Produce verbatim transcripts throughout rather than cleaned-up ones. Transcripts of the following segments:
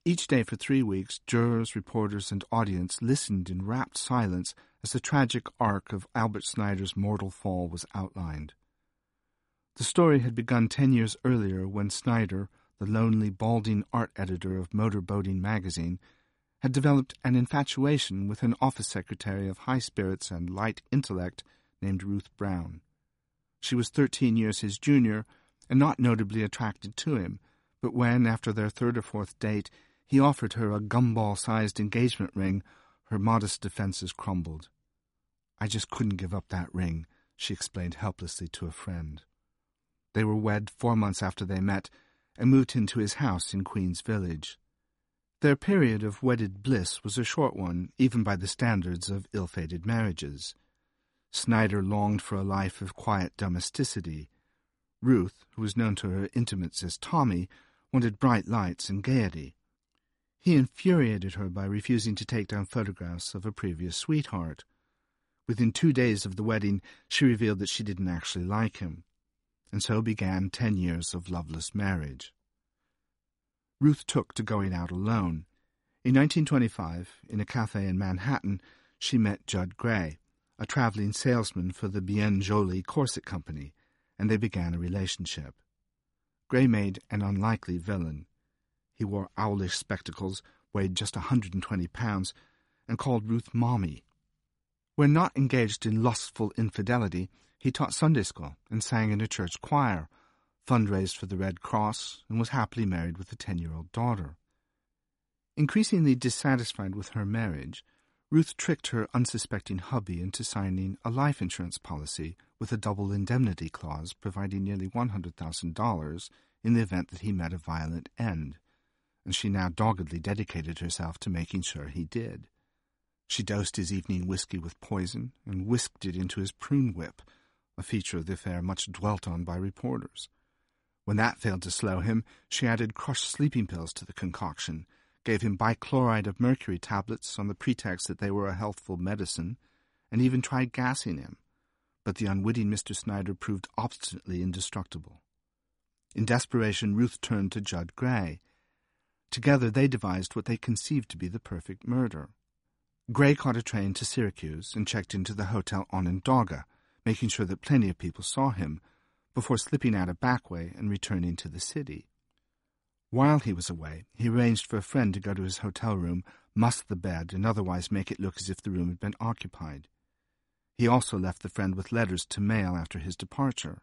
Each day for three weeks, jurors, reporters, and audience listened in rapt silence as the tragic arc of Albert Snyder's mortal fall was outlined. The story had begun ten years earlier when Snyder, the lonely, balding art editor of Motor Boating magazine, had developed an infatuation with an office secretary of high spirits and light intellect named Ruth Brown. She was thirteen years his junior and not notably attracted to him, but when, after their third or fourth date, he offered her a gumball-sized engagement ring, her modest defenses crumbled. "I just couldn't give up that ring," she explained helplessly to a friend. They were wed four months after they met and moved into his house in Queens Village. Their period of wedded bliss was a short one, even by the standards of ill-fated marriages. Snyder longed for a life of quiet domesticity. Ruth, who was known to her intimates as Tommy, wanted bright lights and gaiety. He infuriated her by refusing to take down photographs of a previous sweetheart. Within two days of the wedding, she revealed that she didn't actually like him. And so began ten years of loveless marriage. Ruth took to going out alone. In nineteen twenty-five, in a cafe in Manhattan, she met Judd Gray, a traveling salesman for the Bien Joli corset company, and they began a relationship. Gray made an unlikely villain. He wore owlish spectacles, weighed just a hundred and twenty pounds, and called Ruth Mommy. When not engaged in lustful infidelity, he taught Sunday school and sang in a church choir, fundraised for the Red Cross, and was happily married with a ten-year-old daughter. Increasingly dissatisfied with her marriage, Ruth tricked her unsuspecting hubby into signing a life insurance policy with a double indemnity clause providing nearly one hundred thousand dollars in the event that he met a violent end, and she now doggedly dedicated herself to making sure he did. She dosed his evening whiskey with poison and whisked it into his prune whip, a feature of the affair much dwelt on by reporters. When that failed to slow him, she added crushed sleeping pills to the concoction, gave him bichloride of mercury tablets on the pretext that they were a healthful medicine, and even tried gassing him. But the unwitting Mister Snyder proved obstinately indestructible. In desperation, Ruth turned to Judd Gray. Together they devised what they conceived to be the perfect murder. Gray caught a train to Syracuse and checked into the Hotel Onondaga, making sure that plenty of people saw him, before slipping out a back way and returning to the city. While he was away, he arranged for a friend to go to his hotel room, muss the bed, and otherwise make it look as if the room had been occupied. He also left the friend with letters to mail after his departure.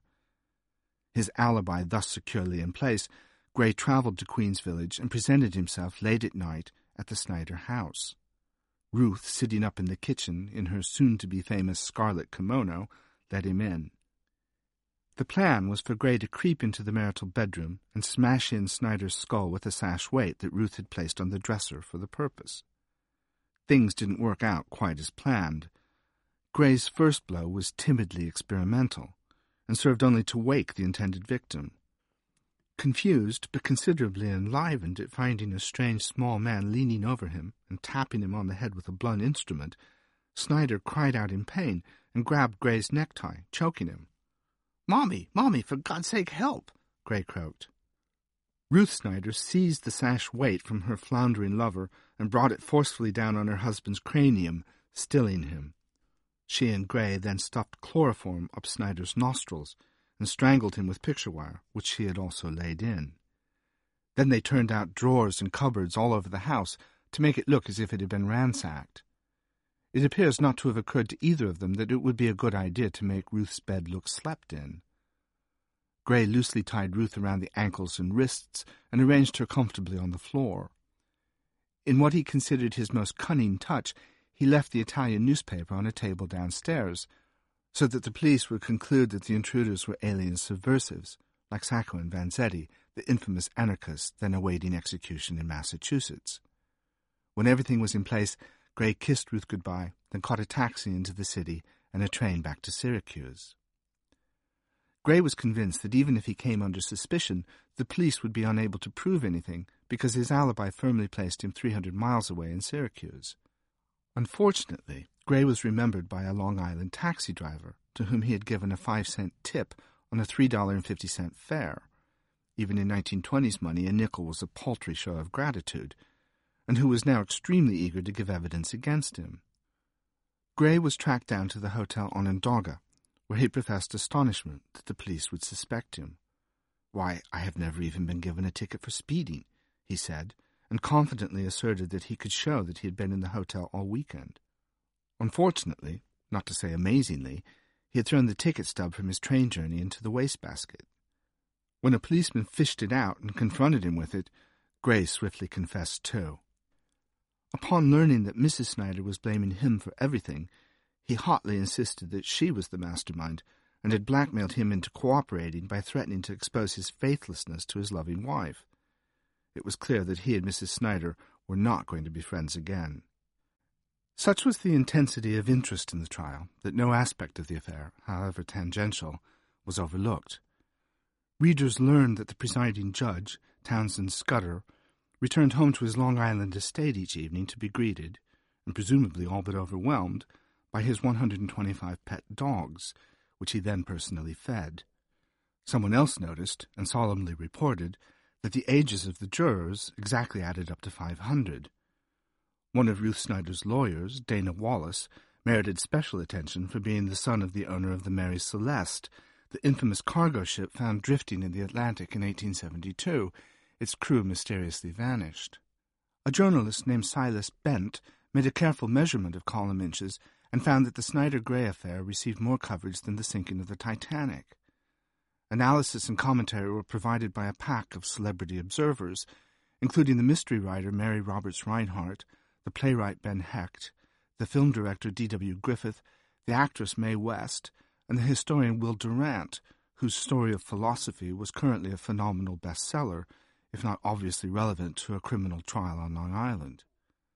His alibi thus securely in place, Gray traveled to Queens Village and presented himself late at night at the Snyder house. Ruth, sitting up in the kitchen in her soon-to-be-famous scarlet kimono, let him in. The plan was for Gray to creep into the marital bedroom and smash in Snyder's skull with a sash weight that Ruth had placed on the dresser for the purpose. Things didn't work out quite as planned. Gray's first blow was timidly experimental and served only to wake the intended victim. Confused, but considerably enlivened at finding a strange small man leaning over him and tapping him on the head with a blunt instrument, Snyder cried out in pain and grabbed Gray's necktie, choking him. "Mommy, Mommy, for God's sake, help!" Gray croaked. Ruth Snyder seized the sash weight from her floundering lover and brought it forcefully down on her husband's cranium, stilling him. She and Gray then stuffed chloroform up Snyder's nostrils and strangled him with picture wire, which she had also laid in. Then they turned out drawers and cupboards all over the house to make it look as if it had been ransacked. It appears not to have occurred to either of them that it would be a good idea to make Ruth's bed look slept in. Gray loosely tied Ruth around the ankles and wrists and arranged her comfortably on the floor. In what he considered his most cunning touch, he left the Italian newspaper on a table downstairs, so that the police would conclude that the intruders were alien subversives, like Sacco and Vanzetti, the infamous anarchists then awaiting execution in Massachusetts. When everything was in place, Gray kissed Ruth goodbye, then caught a taxi into the city and a train back to Syracuse. Gray was convinced that even if he came under suspicion, the police would be unable to prove anything because his alibi firmly placed him three hundred miles away in Syracuse. Unfortunately, Gray was remembered by a Long Island taxi driver to whom he had given a five-cent tip on a three dollars and fifty cent fare. Even in nineteen twenties money, a nickel was a paltry show of gratitude, and who was now extremely eager to give evidence against him. Gray was tracked down to the Hotel Onondaga, where he professed astonishment that the police would suspect him. "Why, I have never even been given a ticket for speeding," he said, and confidently asserted that he could show that he had been in the hotel all weekend. Unfortunately, not to say amazingly, he had thrown the ticket stub from his train journey into the wastebasket. When a policeman fished it out and confronted him with it, Gray swiftly confessed too. Upon learning that Missus Snyder was blaming him for everything, he hotly insisted that she was the mastermind and had blackmailed him into cooperating by threatening to expose his faithlessness to his loving wife. It was clear that he and Missus Snyder were not going to be friends again. Such was the intensity of interest in the trial that no aspect of the affair, however tangential, was overlooked. Readers learned that the presiding judge, Townsend Scudder, returned home to his Long Island estate each evening to be greeted, and presumably all but overwhelmed, by his one hundred twenty-five pet dogs, which he then personally fed. Someone else noticed, and solemnly reported, that the ages of the jurors exactly added up to five hundred. One of Ruth Snyder's lawyers, Dana Wallace, merited special attention for being the son of the owner of the Mary Celeste, the infamous cargo ship found drifting in the Atlantic in eighteen seventy-two. Its crew mysteriously vanished. A journalist named Silas Bent made a careful measurement of column inches and found that the Snyder-Gray affair received more coverage than the sinking of the Titanic. Analysis and commentary were provided by a pack of celebrity observers, including the mystery writer Mary Roberts Reinhardt, the playwright Ben Hecht, the film director D W Griffith, the actress Mae West, and the historian Will Durant, whose story of philosophy was currently a phenomenal bestseller, if not obviously relevant to a criminal trial on Long Island.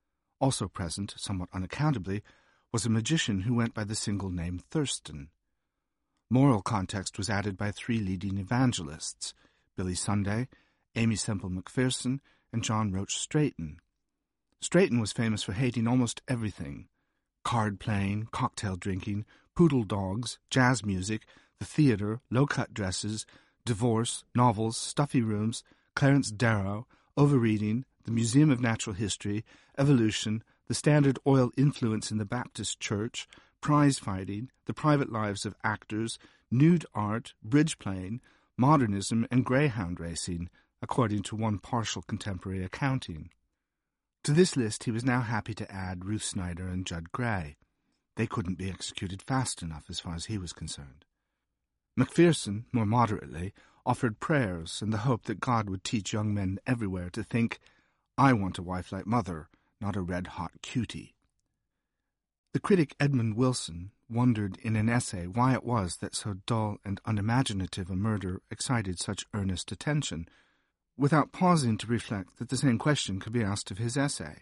Also present, somewhat unaccountably, was a magician who went by the single name Thurston. Moral context was added by three leading evangelists, Billy Sunday, Amy Semple McPherson, and John Roach Straighton. Straighton was famous for hating almost everything: card-playing, cocktail-drinking, poodle dogs, jazz music, the theater, low-cut dresses, divorce, novels, stuffy rooms, Clarence Darrow, overreading, the Museum of Natural History, evolution, the Standard Oil influence in the Baptist Church, prize-fighting, the private lives of actors, nude art, bridge-playing, modernism, and greyhound racing, according to one partial contemporary accounting. To this list he was now happy to add Ruth Snyder and Judd Gray. They couldn't be executed fast enough as far as he was concerned. McPherson, more moderately, offered prayers and the hope that God would teach young men everywhere to think, "I want a wife like Mother, not a red-hot cutie." The critic Edmund Wilson wondered in an essay why it was that so dull and unimaginative a murder excited such earnest attention, without pausing to reflect that the same question could be asked of his essay.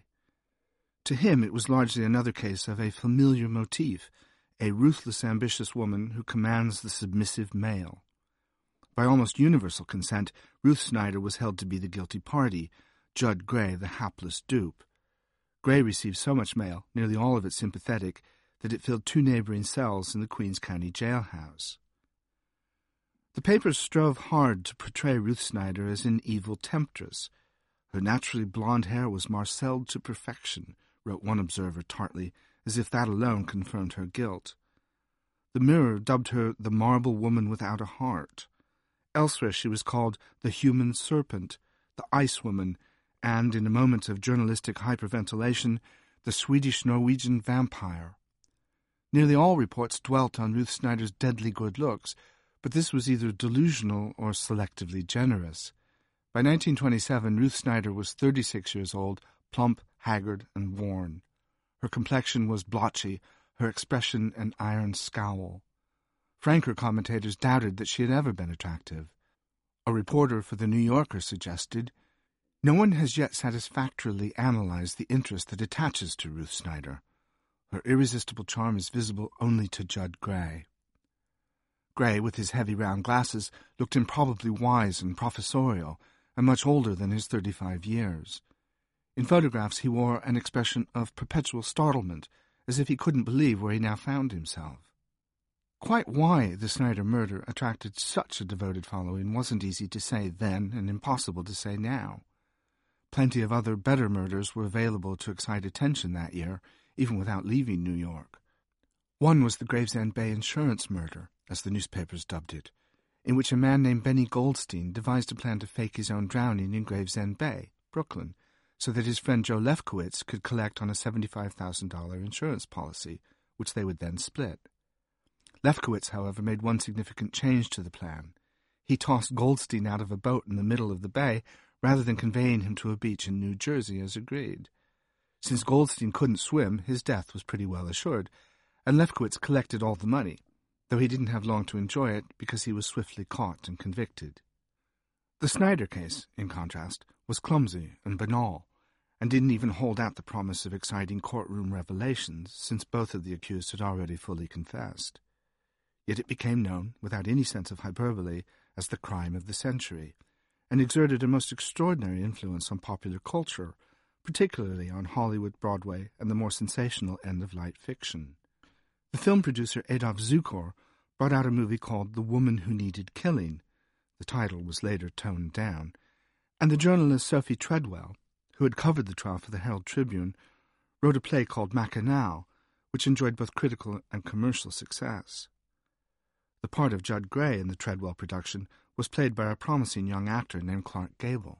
To him it was largely another case of a familiar motif, a ruthless, ambitious woman who commands the submissive male. By almost universal consent, Ruth Snyder was held to be the guilty party, Judd Gray the hapless dupe. Gray received so much mail, nearly all of it sympathetic, that it filled two neighboring cells in the Queens County jailhouse. The papers strove hard to portray Ruth Snyder as an evil temptress. Her naturally blonde hair was marcelled to perfection, wrote one observer tartly, as if that alone confirmed her guilt. The Mirror dubbed her the marble woman without a heart. Elsewhere she was called the human serpent, the ice woman, and, in a moment of journalistic hyperventilation, the Swedish-Norwegian vampire. Nearly all reports dwelt on Ruth Snyder's deadly good looks, but this was either delusional or selectively generous. By nineteen twenty-seven, Ruth Snyder was thirty-six years old, plump, haggard, and worn. Her complexion was blotchy, her expression an iron scowl. Franker commentators doubted that she had ever been attractive. A reporter for The New Yorker suggested, "No one has yet satisfactorily analyzed the interest that attaches to Ruth Snyder. Her irresistible charm is visible only to Judd Gray." Gray, with his heavy round glasses, looked improbably wise and professorial, and much older than his thirty-five years. In photographs he wore an expression of perpetual startlement, as if he couldn't believe where he now found himself. Quite why the Snyder murder attracted such a devoted following wasn't easy to say then and impossible to say now. Plenty of other better murders were available to excite attention that year, even without leaving New York. One was the Gravesend Bay insurance murder, as the newspapers dubbed it, in which a man named Benny Goldstein devised a plan to fake his own drowning in Gravesend Bay, Brooklyn, so that his friend Joe Lefkowitz could collect on a seventy-five thousand dollars insurance policy, which they would then split. Lefkowitz, however, made one significant change to the plan. He tossed Goldstein out of a boat in the middle of the bay rather than conveying him to a beach in New Jersey as agreed. Since Goldstein couldn't swim, his death was pretty well assured, and Lefkowitz collected all the money, though he didn't have long to enjoy it because he was swiftly caught and convicted. The Snyder case, in contrast, was clumsy and banal, and didn't even hold out the promise of exciting courtroom revelations, since both of the accused had already fully confessed. Yet it became known, without any sense of hyperbole, as the crime of the century, and exerted a most extraordinary influence on popular culture, particularly on Hollywood, Broadway, and the more sensational end of light fiction. The film producer Adolf Zukor brought out a movie called The Woman Who Needed Killing. The title was later toned down, and the journalist Sophie Treadwell, who had covered the trial for the Herald Tribune, wrote a play called Mackinaw, which enjoyed both critical and commercial success. The part of Judd Gray in the Treadwell production was played by a promising young actor named Clark Gable.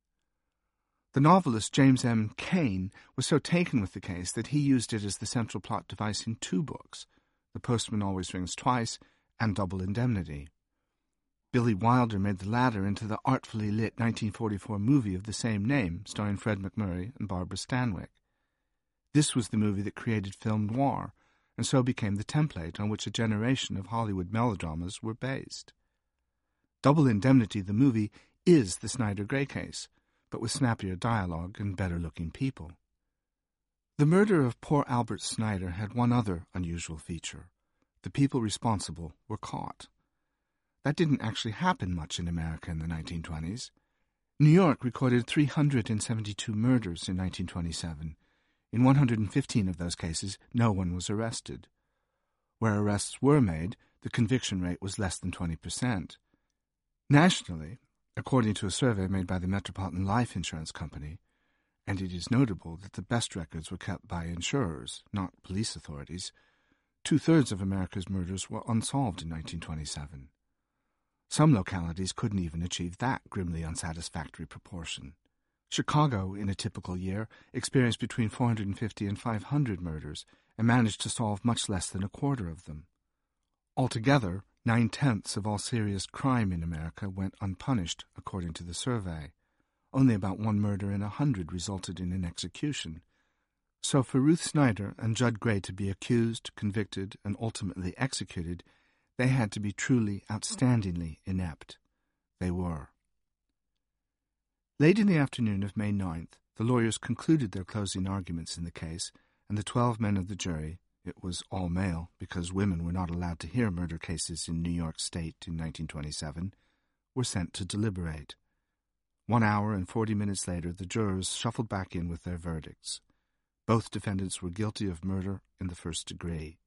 The novelist James M. Cain was so taken with the case that he used it as the central plot device in two books, The Postman Always Rings Twice and Double Indemnity. Billy Wilder made the latter into the artfully lit nineteen forty-four movie of the same name, starring Fred MacMurray and Barbara Stanwyck. This was the movie that created film noir, and so became the template on which a generation of Hollywood melodramas were based. Double Indemnity, the movie, is the Snyder Gray case, but with snappier dialogue and better-looking people. The murder of poor Albert Snyder had one other unusual feature. The people responsible were caught. That didn't actually happen much in America in the nineteen twenties. New York recorded three hundred seventy-two murders in nineteen twenty-seven. In one hundred fifteen of those cases, no one was arrested. Where arrests were made, the conviction rate was less than twenty percent. Nationally, according to a survey made by the Metropolitan Life Insurance Company, and it is notable that the best records were kept by insurers, not police authorities, two-thirds of America's murders were unsolved in nineteen twenty-seven. Some localities couldn't even achieve that grimly unsatisfactory proportion. Chicago, in a typical year, experienced between four hundred fifty and five hundred murders and managed to solve much less than a quarter of them. Altogether, nine-tenths of all serious crime in America went unpunished, according to the survey. Only about one murder in a hundred resulted in an execution. So for Ruth Snyder and Judd Gray to be accused, convicted, and ultimately executed, they had to be truly, outstandingly inept. They were. Late in the afternoon of May ninth, the lawyers concluded their closing arguments in the case, and the twelve men of the jury, it was all male because women were not allowed to hear murder cases in New York State in nineteen twenty-seven, were sent to deliberate. One hour and forty minutes later, the jurors shuffled back in with their verdicts. Both defendants were guilty of murder in the first degree.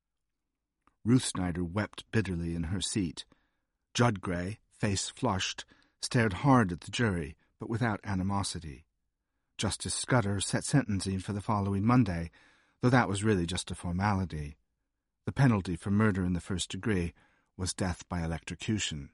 Ruth Snyder wept bitterly in her seat. Judd Gray, face flushed, stared hard at the jury, but without animosity. Justice Scudder set sentencing for the following Monday, though that was really just a formality. The penalty for murder in the first degree was death by electrocution.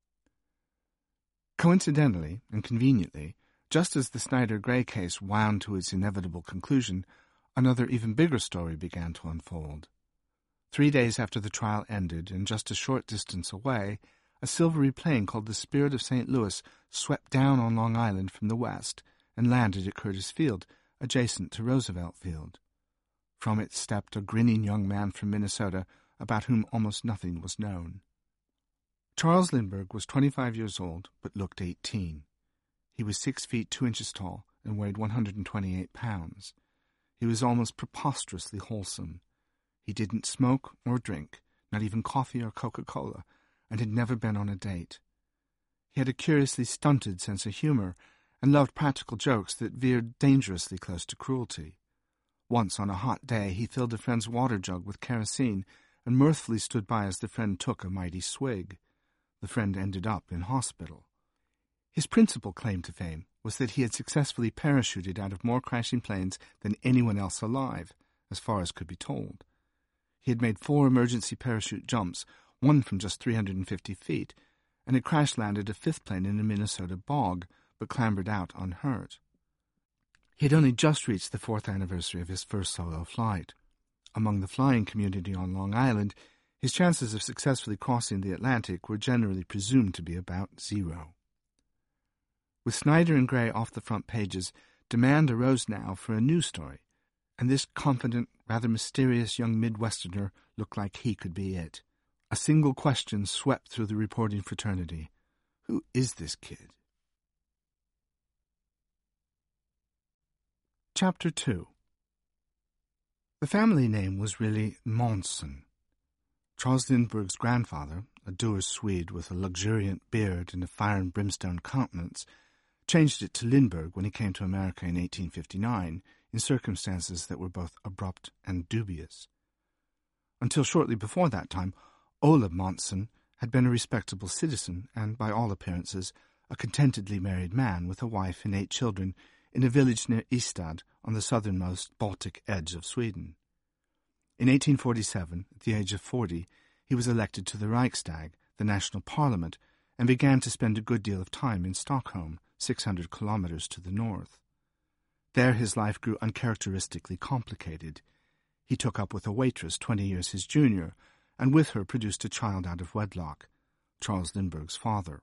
Coincidentally and conveniently, just as the Snyder-Gray case wound to its inevitable conclusion, another even bigger story began to unfold. Three days after the trial ended, and just a short distance away, a silvery plane called the Spirit of Saint Louis swept down on Long Island from the west and landed at Curtis Field, adjacent to Roosevelt Field. From it stepped a grinning young man from Minnesota about whom almost nothing was known. Charles Lindbergh was twenty-five years old, but looked eighteen. He was six feet two inches tall and weighed one hundred twenty-eight pounds. He was almost preposterously wholesome. He didn't smoke or drink, not even coffee or Coca-Cola, and had never been on a date. He had a curiously stunted sense of humor and loved practical jokes that veered dangerously close to cruelty. Once on a hot day he filled a friend's water jug with kerosene and mirthfully stood by as the friend took a mighty swig. The friend ended up in hospital. His principal claim to fame was that he had successfully parachuted out of more crashing planes than anyone else alive, as far as could be told. He had made four emergency parachute jumps, one from just three hundred fifty feet, and had crash-landed a fifth plane in a Minnesota bog, but clambered out unhurt. He had only just reached the fourth anniversary of his first solo flight. Among the flying community on Long Island, his chances of successfully crossing the Atlantic were generally presumed to be about zero. With Snyder and Gray off the front pages, demand arose now for a news story, and this confident, rather mysterious young Midwesterner looked like he could be it. A single question swept through the reporting fraternity. Who is this kid? Chapter two. The family name was really Månsson. Charles Lindbergh's grandfather, a dour Swede with a luxuriant beard and a fire and brimstone countenance, changed it to Lindbergh when he came to America in eighteen fifty-nine, in circumstances that were both abrupt and dubious. Until shortly before that time, Ola Månsson had been a respectable citizen and, by all appearances, a contentedly married man with a wife and eight children in a village near Ystad on the southernmost Baltic edge of Sweden. In eighteen forty-seven, at the age of forty, he was elected to the Riksdag, the national parliament, and began to spend a good deal of time in Stockholm, six hundred kilometers to the north. There his life grew uncharacteristically complicated. He took up with a waitress twenty years his junior, and with her produced a child out of wedlock, Charles Lindbergh's father.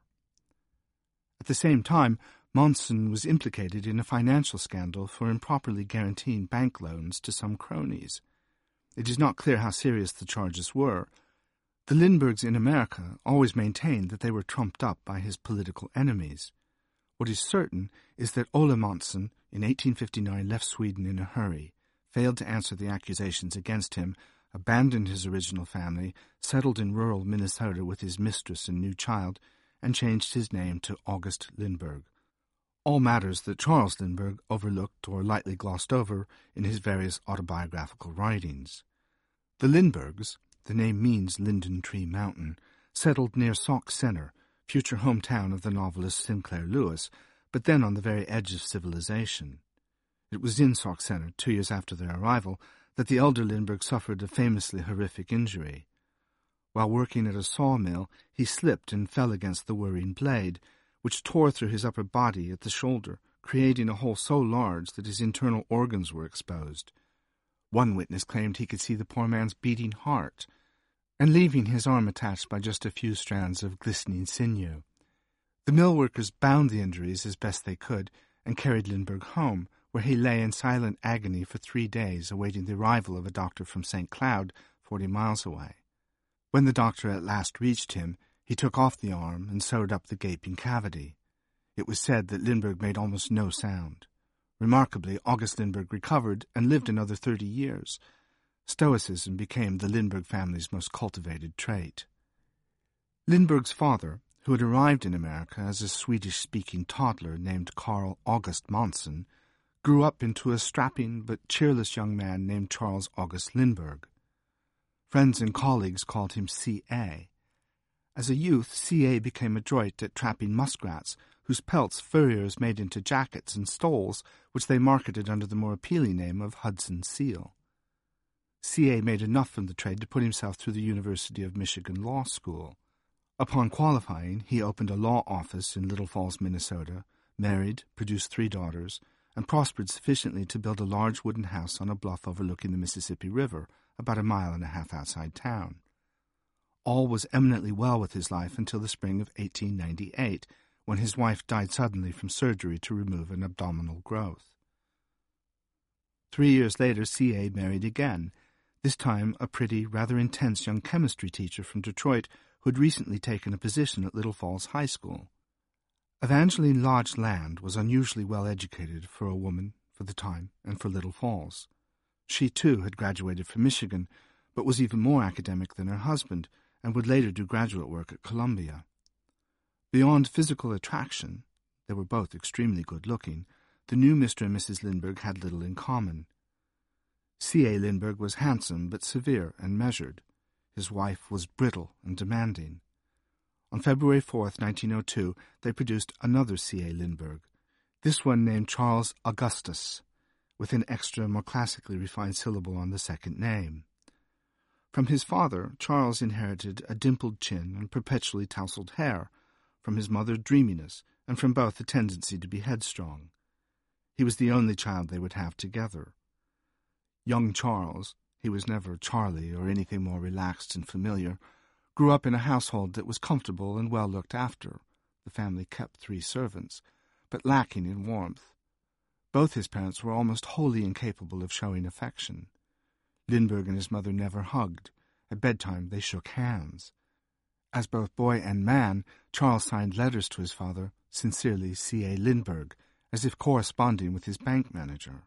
At the same time, Månsson was implicated in a financial scandal for improperly guaranteeing bank loans to some cronies. It is not clear how serious the charges were. The Lindberghs in America always maintained that they were trumped up by his political enemies. What is certain is that Ola Månsson in eighteen fifty-nine left Sweden in a hurry, failed to answer the accusations against him, abandoned his original family, settled in rural Minnesota with his mistress and new child, and changed his name to August Lindbergh. All matters that Charles Lindbergh overlooked or lightly glossed over in his various autobiographical writings. The Lindberghs, the name means Linden Tree Mountain, settled near Sauk Center, future hometown of the novelist Sinclair Lewis, but then on the very edge of civilization. It was in Sauk Center, two years after their arrival, that the elder Lindbergh suffered a famously horrific injury. While working at a sawmill, he slipped and fell against the whirring blade, which tore through his upper body at the shoulder, creating a hole so large that his internal organs were exposed. One witness claimed he could see the poor man's beating heart, and leaving his arm attached by just a few strands of glistening sinew. The mill workers bound the injuries as best they could and carried Lindbergh home, where he lay in silent agony for three days awaiting the arrival of a doctor from Saint Cloud, forty miles away. When the doctor at last reached him, he took off the arm and sewed up the gaping cavity. It was said that Lindbergh made almost no sound. Remarkably, August Lindbergh recovered and lived another thirty years. Stoicism became the Lindbergh family's most cultivated trait. Lindbergh's father, who had arrived in America as a Swedish-speaking toddler named Carl August Månsson, grew up into a strapping but cheerless young man named Charles August Lindbergh. Friends and colleagues called him C A As a youth, C A became adroit at trapping muskrats, whose pelts furriers made into jackets and stoles, which they marketed under the more appealing name of Hudson Seal. C A made enough from the trade to put himself through the University of Michigan Law School. Upon qualifying, he opened a law office in Little Falls, Minnesota, married, produced three daughters, and prospered sufficiently to build a large wooden house on a bluff overlooking the Mississippi River, about a mile and a half outside town. All was eminently well with his life until the spring of eighteen ninety-eight, when his wife died suddenly from surgery to remove an abdominal growth. Three years later, C A married again, this time a pretty, rather intense young chemistry teacher from Detroit who had recently taken a position at Little Falls High School. Evangeline Lodge Land was unusually well educated for a woman, for the time, and for Little Falls. She, too, had graduated from Michigan, but was even more academic than her husband, and would later do graduate work at Columbia. Beyond physical attraction, they were both extremely good-looking, the new Mister and Missus Lindbergh had little in common. C A Lindbergh was handsome but severe and measured. His wife was brittle and demanding. On February fourth, nineteen oh two, they produced another C A. Lindbergh, this one named Charles Augustus, with an extra, more classically refined syllable on the second name. From his father, Charles inherited a dimpled chin and perpetually tousled hair, from his mother dreaminess, and from both a tendency to be headstrong. He was the only child they would have together. Young Charles, he was never Charlie or anything more relaxed and familiar, grew up in a household that was comfortable and well looked after. The family kept three servants, but lacking in warmth. Both his parents were almost wholly incapable of showing affection. Lindbergh and his mother never hugged. At bedtime they shook hands. As both boy and man, Charles signed letters to his father, sincerely C A. Lindbergh, as if corresponding with his bank manager.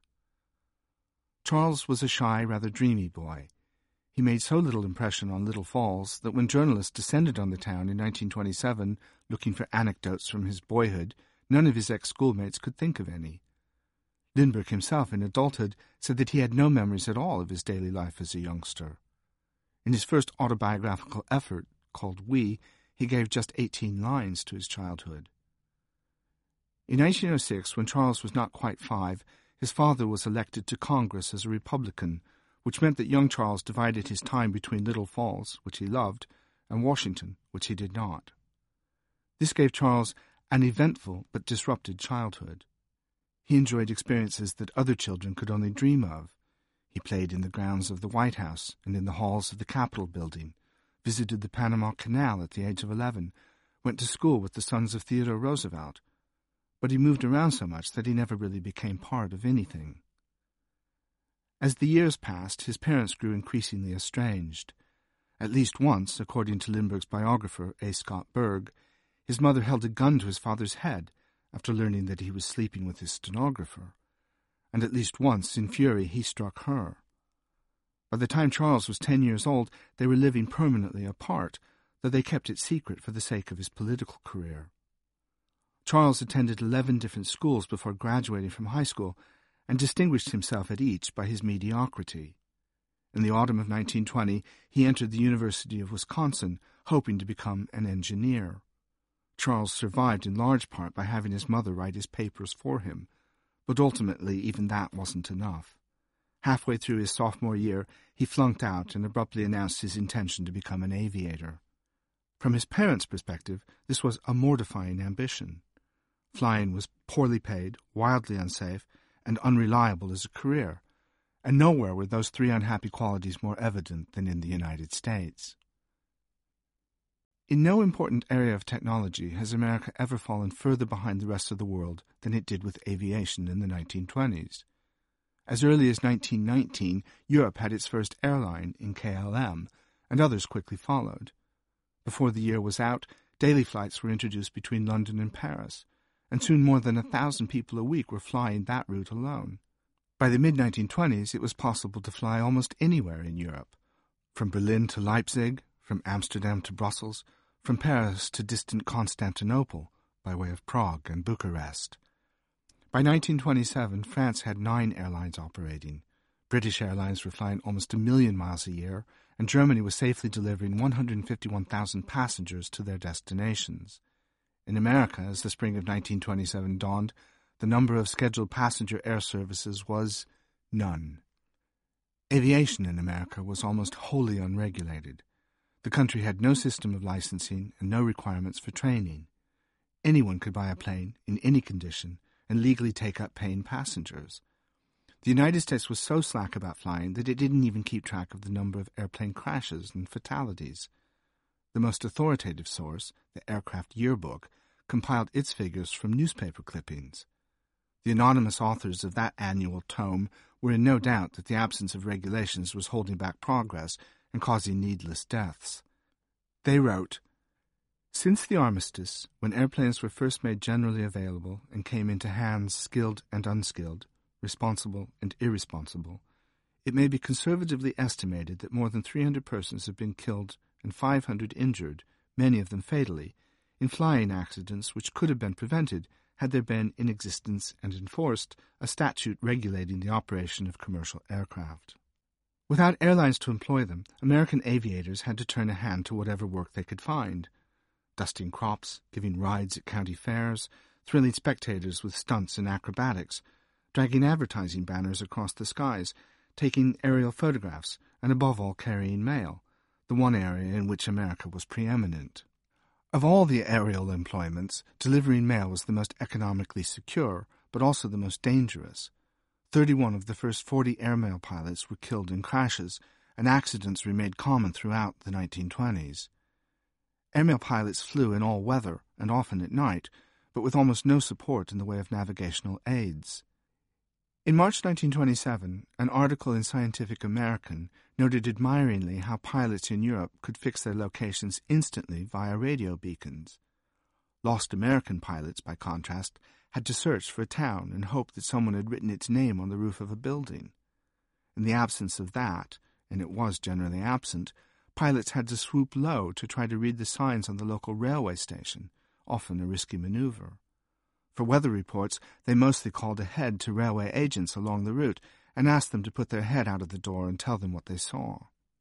Charles was a shy, rather dreamy boy. He made so little impression on Little Falls that when journalists descended on the town in nineteen twenty-seven, looking for anecdotes from his boyhood, none of his ex-schoolmates could think of any. Lindbergh himself, in adulthood, said that he had no memories at all of his daily life as a youngster. In his first autobiographical effort, called We, he gave just eighteen lines to his childhood. In nineteen oh six, when Charles was not quite five, his father was elected to Congress as a Republican, which meant that young Charles divided his time between Little Falls, which he loved, and Washington, which he did not. This gave Charles an eventful but disrupted childhood. He enjoyed experiences that other children could only dream of. He played in the grounds of the White House and in the halls of the Capitol building, visited the Panama Canal at the age of eleven, went to school with the sons of Theodore Roosevelt, but he moved around so much that he never really became part of anything. As the years passed, his parents grew increasingly estranged. At least once, according to Lindbergh's biographer, A. Scott Berg, his mother held a gun to his father's head after learning that he was sleeping with his stenographer, and at least once, in fury, he struck her. By the time Charles was ten years old, they were living permanently apart, though they kept it secret for the sake of his political career. Charles attended eleven different schools before graduating from high school, and distinguished himself at each by his mediocrity. In the autumn of nineteen twenty, he entered the University of Wisconsin, hoping to become an engineer. Charles survived in large part by having his mother write his papers for him, but ultimately even that wasn't enough. Halfway through his sophomore year, he flunked out and abruptly announced his intention to become an aviator. From his parents' perspective, this was a mortifying ambition. Flying was poorly paid, wildly unsafe, and unreliable as a career, and nowhere were those three unhappy qualities more evident than in the United States. In no important area of technology has America ever fallen further behind the rest of the world than it did with aviation in the nineteen twenties. As early as nineteen nineteen, Europe had its first airline in K L M, and others quickly followed. Before the year was out, daily flights were introduced between London and Paris, and soon more than a thousand people a week were flying that route alone. By the mid nineteen twenties, it was possible to fly almost anywhere in Europe, from Berlin to Leipzig, from Amsterdam to Brussels, from Paris to distant Constantinople, by way of Prague and Bucharest. By nineteen twenty-seven, France had nine airlines operating. British Airlines were flying almost a million miles a year, and Germany was safely delivering one hundred fifty-one thousand passengers to their destinations. In America, as the spring of nineteen twenty-seven dawned, the number of scheduled passenger air services was none. Aviation in America was almost wholly unregulated. The country had no system of licensing and no requirements for training. Anyone could buy a plane in any condition and legally take up paying passengers. The United States was so slack about flying that it didn't even keep track of the number of airplane crashes and fatalities. The most authoritative source, the Aircraft Yearbook, compiled its figures from newspaper clippings. The anonymous authors of that annual tome were in no doubt that the absence of regulations was holding back progress and causing needless deaths. They wrote, "Since the armistice, when airplanes were first made generally available and came into hands skilled and unskilled, responsible and irresponsible, it may be conservatively estimated that more than three hundred persons have been killed and five hundred injured, many of them fatally, in flying accidents which could have been prevented had there been in existence and enforced a statute regulating the operation of commercial aircraft. Without airlines to employ them, American aviators had to turn a hand to whatever work they could find. dusting crops, giving rides at county fairs, thrilling spectators with stunts and acrobatics, dragging advertising banners across the skies, taking aerial photographs, and above all carrying mail, the one area in which America was preeminent. Of all the aerial employments, delivering mail was the most economically secure, but also the most dangerous. Thirty-one of the first forty airmail pilots were killed in crashes, and accidents remained common throughout the nineteen twenties. Airmail pilots flew in all weather, and often at night, but with almost no support in the way of navigational aids. In March nineteen twenty-seven, an article in Scientific American noted admiringly how pilots in Europe could fix their locations instantly via radio beacons. Lost American pilots, by contrast, had to search for a town and hope that someone had written its name on the roof of a building. In the absence of that, and it was generally absent, pilots had to swoop low to try to read the signs on the local railway station, often a risky maneuver. For weather reports, they mostly called ahead to railway agents along the route and asked them to put their head out of the door and tell them what they saw.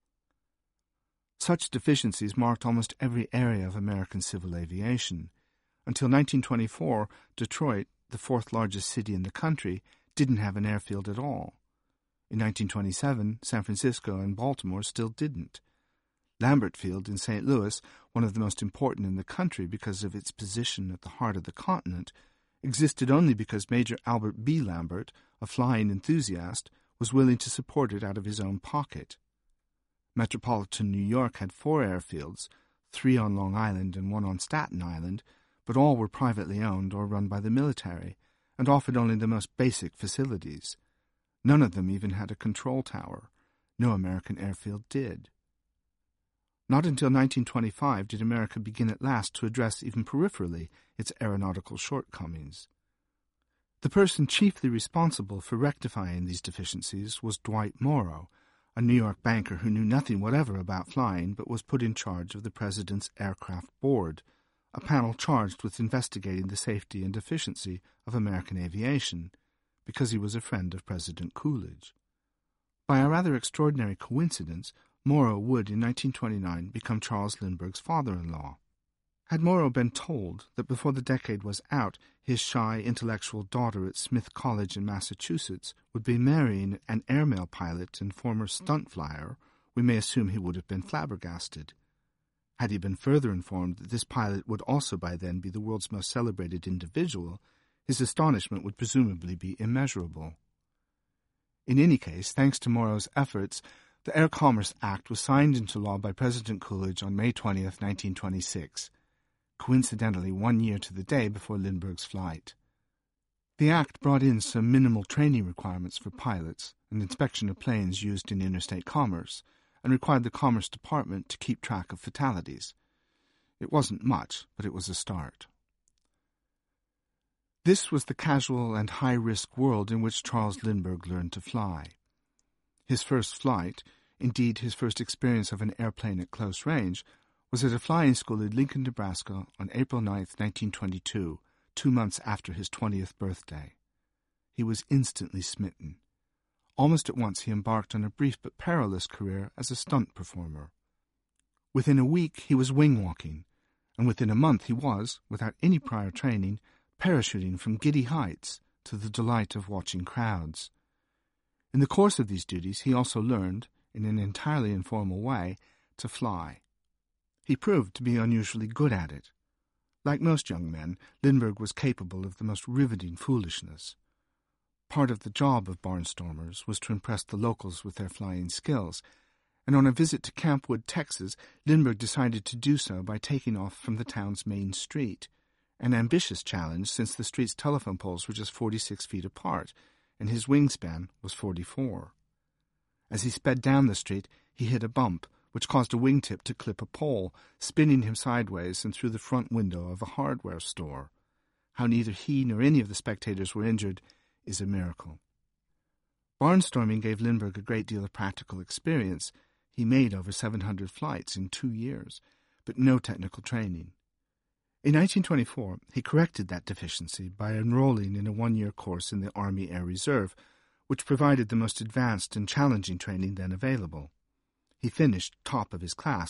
Such deficiencies marked almost every area of American civil aviation. Until nineteen twenty-four, Detroit, the fourth largest city in the country, didn't have an airfield at all. In nineteen twenty-seven, San Francisco and Baltimore still didn't. Lambert Field in Saint Louis, one of the most important in the country because of its position at the heart of the continent, existed only because Major Albert B. Lambert, a flying enthusiast, was willing to support it out of his own pocket. Metropolitan New York had four airfields, three on Long Island and one on Staten Island, but all were privately owned or run by the military, and offered only the most basic facilities. None of them even had a control tower. No American airfield did. Not until nineteen twenty-five did America begin at last to address even peripherally its aeronautical shortcomings. The person chiefly responsible for rectifying these deficiencies was Dwight Morrow, a New York banker who knew nothing whatever about flying but was put in charge of the President's Aircraft Board, a panel charged with investigating the safety and efficiency of American aviation, because he was a friend of President Coolidge. By a rather extraordinary coincidence, Morrow would, in nineteen twenty-nine, become Charles Lindbergh's father-in-law. Had Morrow been told that before the decade was out, his shy, intellectual daughter at Smith College in Massachusetts would be marrying an airmail pilot and former stunt flyer, we may assume he would have been flabbergasted. Had he been further informed that this pilot would also by then be the world's most celebrated individual, his astonishment would presumably be immeasurable. In any case, thanks to Morrow's efforts, the Air Commerce Act was signed into law by President Coolidge on May twentieth, nineteen twenty-six, coincidentally one year to the day before Lindbergh's flight. The act brought in some minimal training requirements for pilots and inspection of planes used in interstate commerce, and required the Commerce Department to keep track of fatalities. It wasn't much, but it was a start. This was the casual and high-risk world in which Charles Lindbergh learned to fly. His first flight, indeed his first experience of an airplane at close range, was at a flying school in Lincoln, Nebraska on April ninth, nineteen twenty-two, two months after his twentieth birthday. He was instantly smitten. Almost at once he embarked on a brief but perilous career as a stunt performer. Within a week he was wing-walking, and within a month he was, without any prior training, parachuting from giddy heights to the delight of watching crowds. In the course of these duties he also learned, in an entirely informal way, to fly. He proved to be unusually good at it. Like most young men, Lindbergh was capable of the most riveting foolishness. Part of the job of barnstormers was to impress the locals with their flying skills, and on a visit to Camp Wood, Texas, Lindbergh decided to do so by taking off from the town's main street, an ambitious challenge since the street's telephone poles were just forty-six feet apart, and his wingspan was forty-four. As he sped down the street, he hit a bump, which caused a wingtip to clip a pole, spinning him sideways and through the front window of a hardware store. How neither he nor any of the spectators were injured is a miracle. Barnstorming gave Lindbergh a great deal of practical experience. He made over seven hundred flights in two years, but no technical training. In nineteen twenty-four, he corrected that deficiency by enrolling in a one-year course in the Army Air Reserve, which provided the most advanced and challenging training then available. He finished top of his class,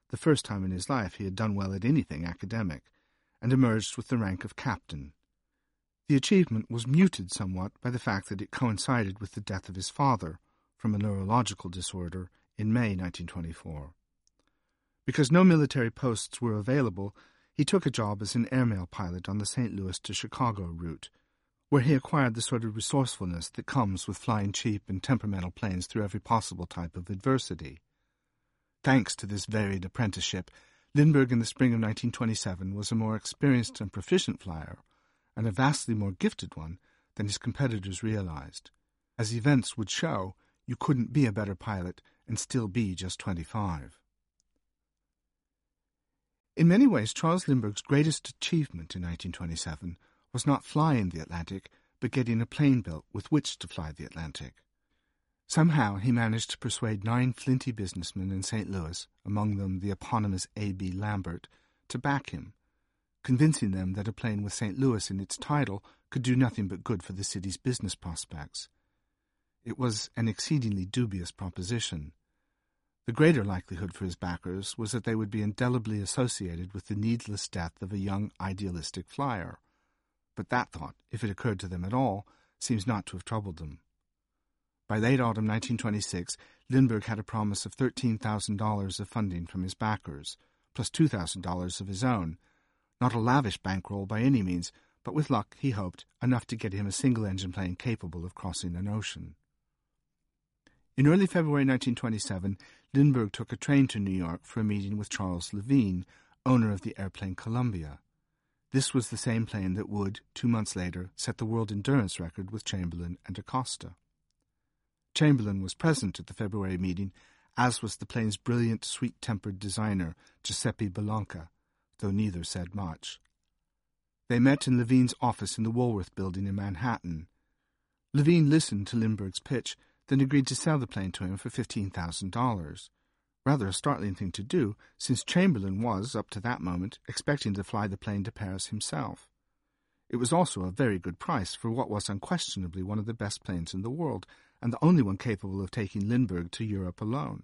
the first time in his life he had done well at anything academic, and emerged with the rank of captain. The achievement was muted somewhat by the fact that it coincided with the death of his father from a neurological disorder in May nineteen twenty-four. Because no military posts were available, he took a job as an airmail pilot on the Saint Louis to Chicago route, where he acquired the sort of resourcefulness that comes with flying cheap and temperamental planes through every possible type of adversity. Thanks to this varied apprenticeship, Lindbergh in the spring of nineteen twenty-seven was a more experienced and proficient flyer, and a vastly more gifted one than his competitors realized. As events would show, you couldn't be a better pilot and still be just twenty-five. In many ways, Charles Lindbergh's greatest achievement in nineteen twenty-seven was not flying the Atlantic, but getting a plane built with which to fly the Atlantic. Somehow he managed to persuade nine flinty businessmen in Saint Louis, among them the eponymous A B Lambert, to back him, convincing them that a plane with Saint Louis in its title could do nothing but good for the city's business prospects. It was an exceedingly dubious proposition. The greater likelihood for his backers was that they would be indelibly associated with the needless death of a young idealistic flyer. But that thought, if it occurred to them at all, seems not to have troubled them. By late autumn nineteen twenty-six, Lindbergh had a promise of thirteen thousand dollars of funding from his backers, plus two thousand dollars of his own. Not a lavish bankroll by any means, but with luck, he hoped, enough to get him a single-engine plane capable of crossing an ocean. In early February nineteen twenty-seven, Lindbergh took a train to New York for a meeting with Charles Levine, owner of the airplane Columbia. This was the same plane that would, two months later, set the world endurance record with Chamberlain and Acosta. Chamberlain was present at the February meeting, as was the plane's brilliant, sweet-tempered designer, Giuseppe Belanca, though neither said much. They met in Levine's office in the Woolworth Building in Manhattan. Levine listened to Lindbergh's pitch, then agreed to sell the plane to him for fifteen thousand dollars. Rather a startling thing to do, since Chamberlain was, up to that moment, expecting to fly the plane to Paris himself. It was also a very good price for what was unquestionably one of the best planes in the world, and the only one capable of taking Lindbergh to Europe alone.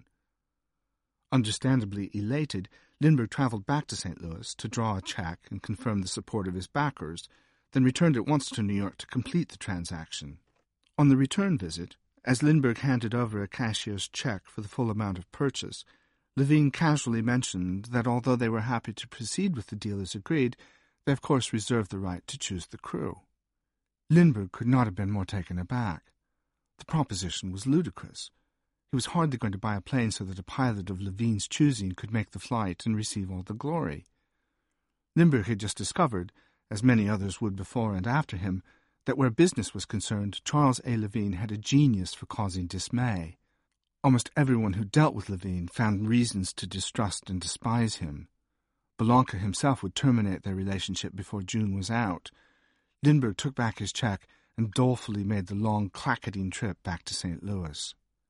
Understandably elated, Lindbergh traveled back to Saint Louis to draw a check and confirm the support of his backers, then returned at once to New York to complete the transaction. On the return visit, as Lindbergh handed over a cashier's check for the full amount of purchase, Levine casually mentioned that although they were happy to proceed with the deal as agreed, they of course reserved the right to choose the crew. Lindbergh could not have been more taken aback. The proposition was ludicrous. He was hardly going to buy a plane so that a pilot of Levine's choosing could make the flight and receive all the glory. Lindbergh had just discovered, as many others would before and after him, that where business was concerned, Charles A. Levine had a genius for causing dismay. Almost everyone who dealt with Levine found reasons to distrust and despise him. Belanca himself would terminate their relationship before June was out. Lindbergh took back his check and dolefully made the long, clacketing trip back to Saint Louis.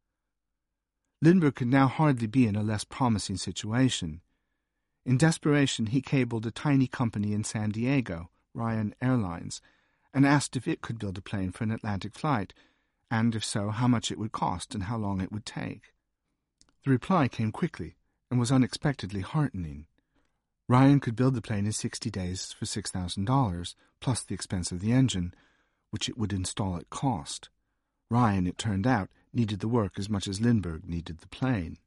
Lindbergh could now hardly be in a less promising situation. In desperation, he cabled a tiny company in San Diego, Ryan Airlines, and asked if it could build a plane for an Atlantic flight, and if so, how much it would cost and how long it would take. The reply came quickly and was unexpectedly heartening. Ryan could build the plane in sixty days for six thousand dollars, plus the expense of the engine, which it would install at cost. Ryan, it turned out, needed the work as much as Lindbergh needed the plane.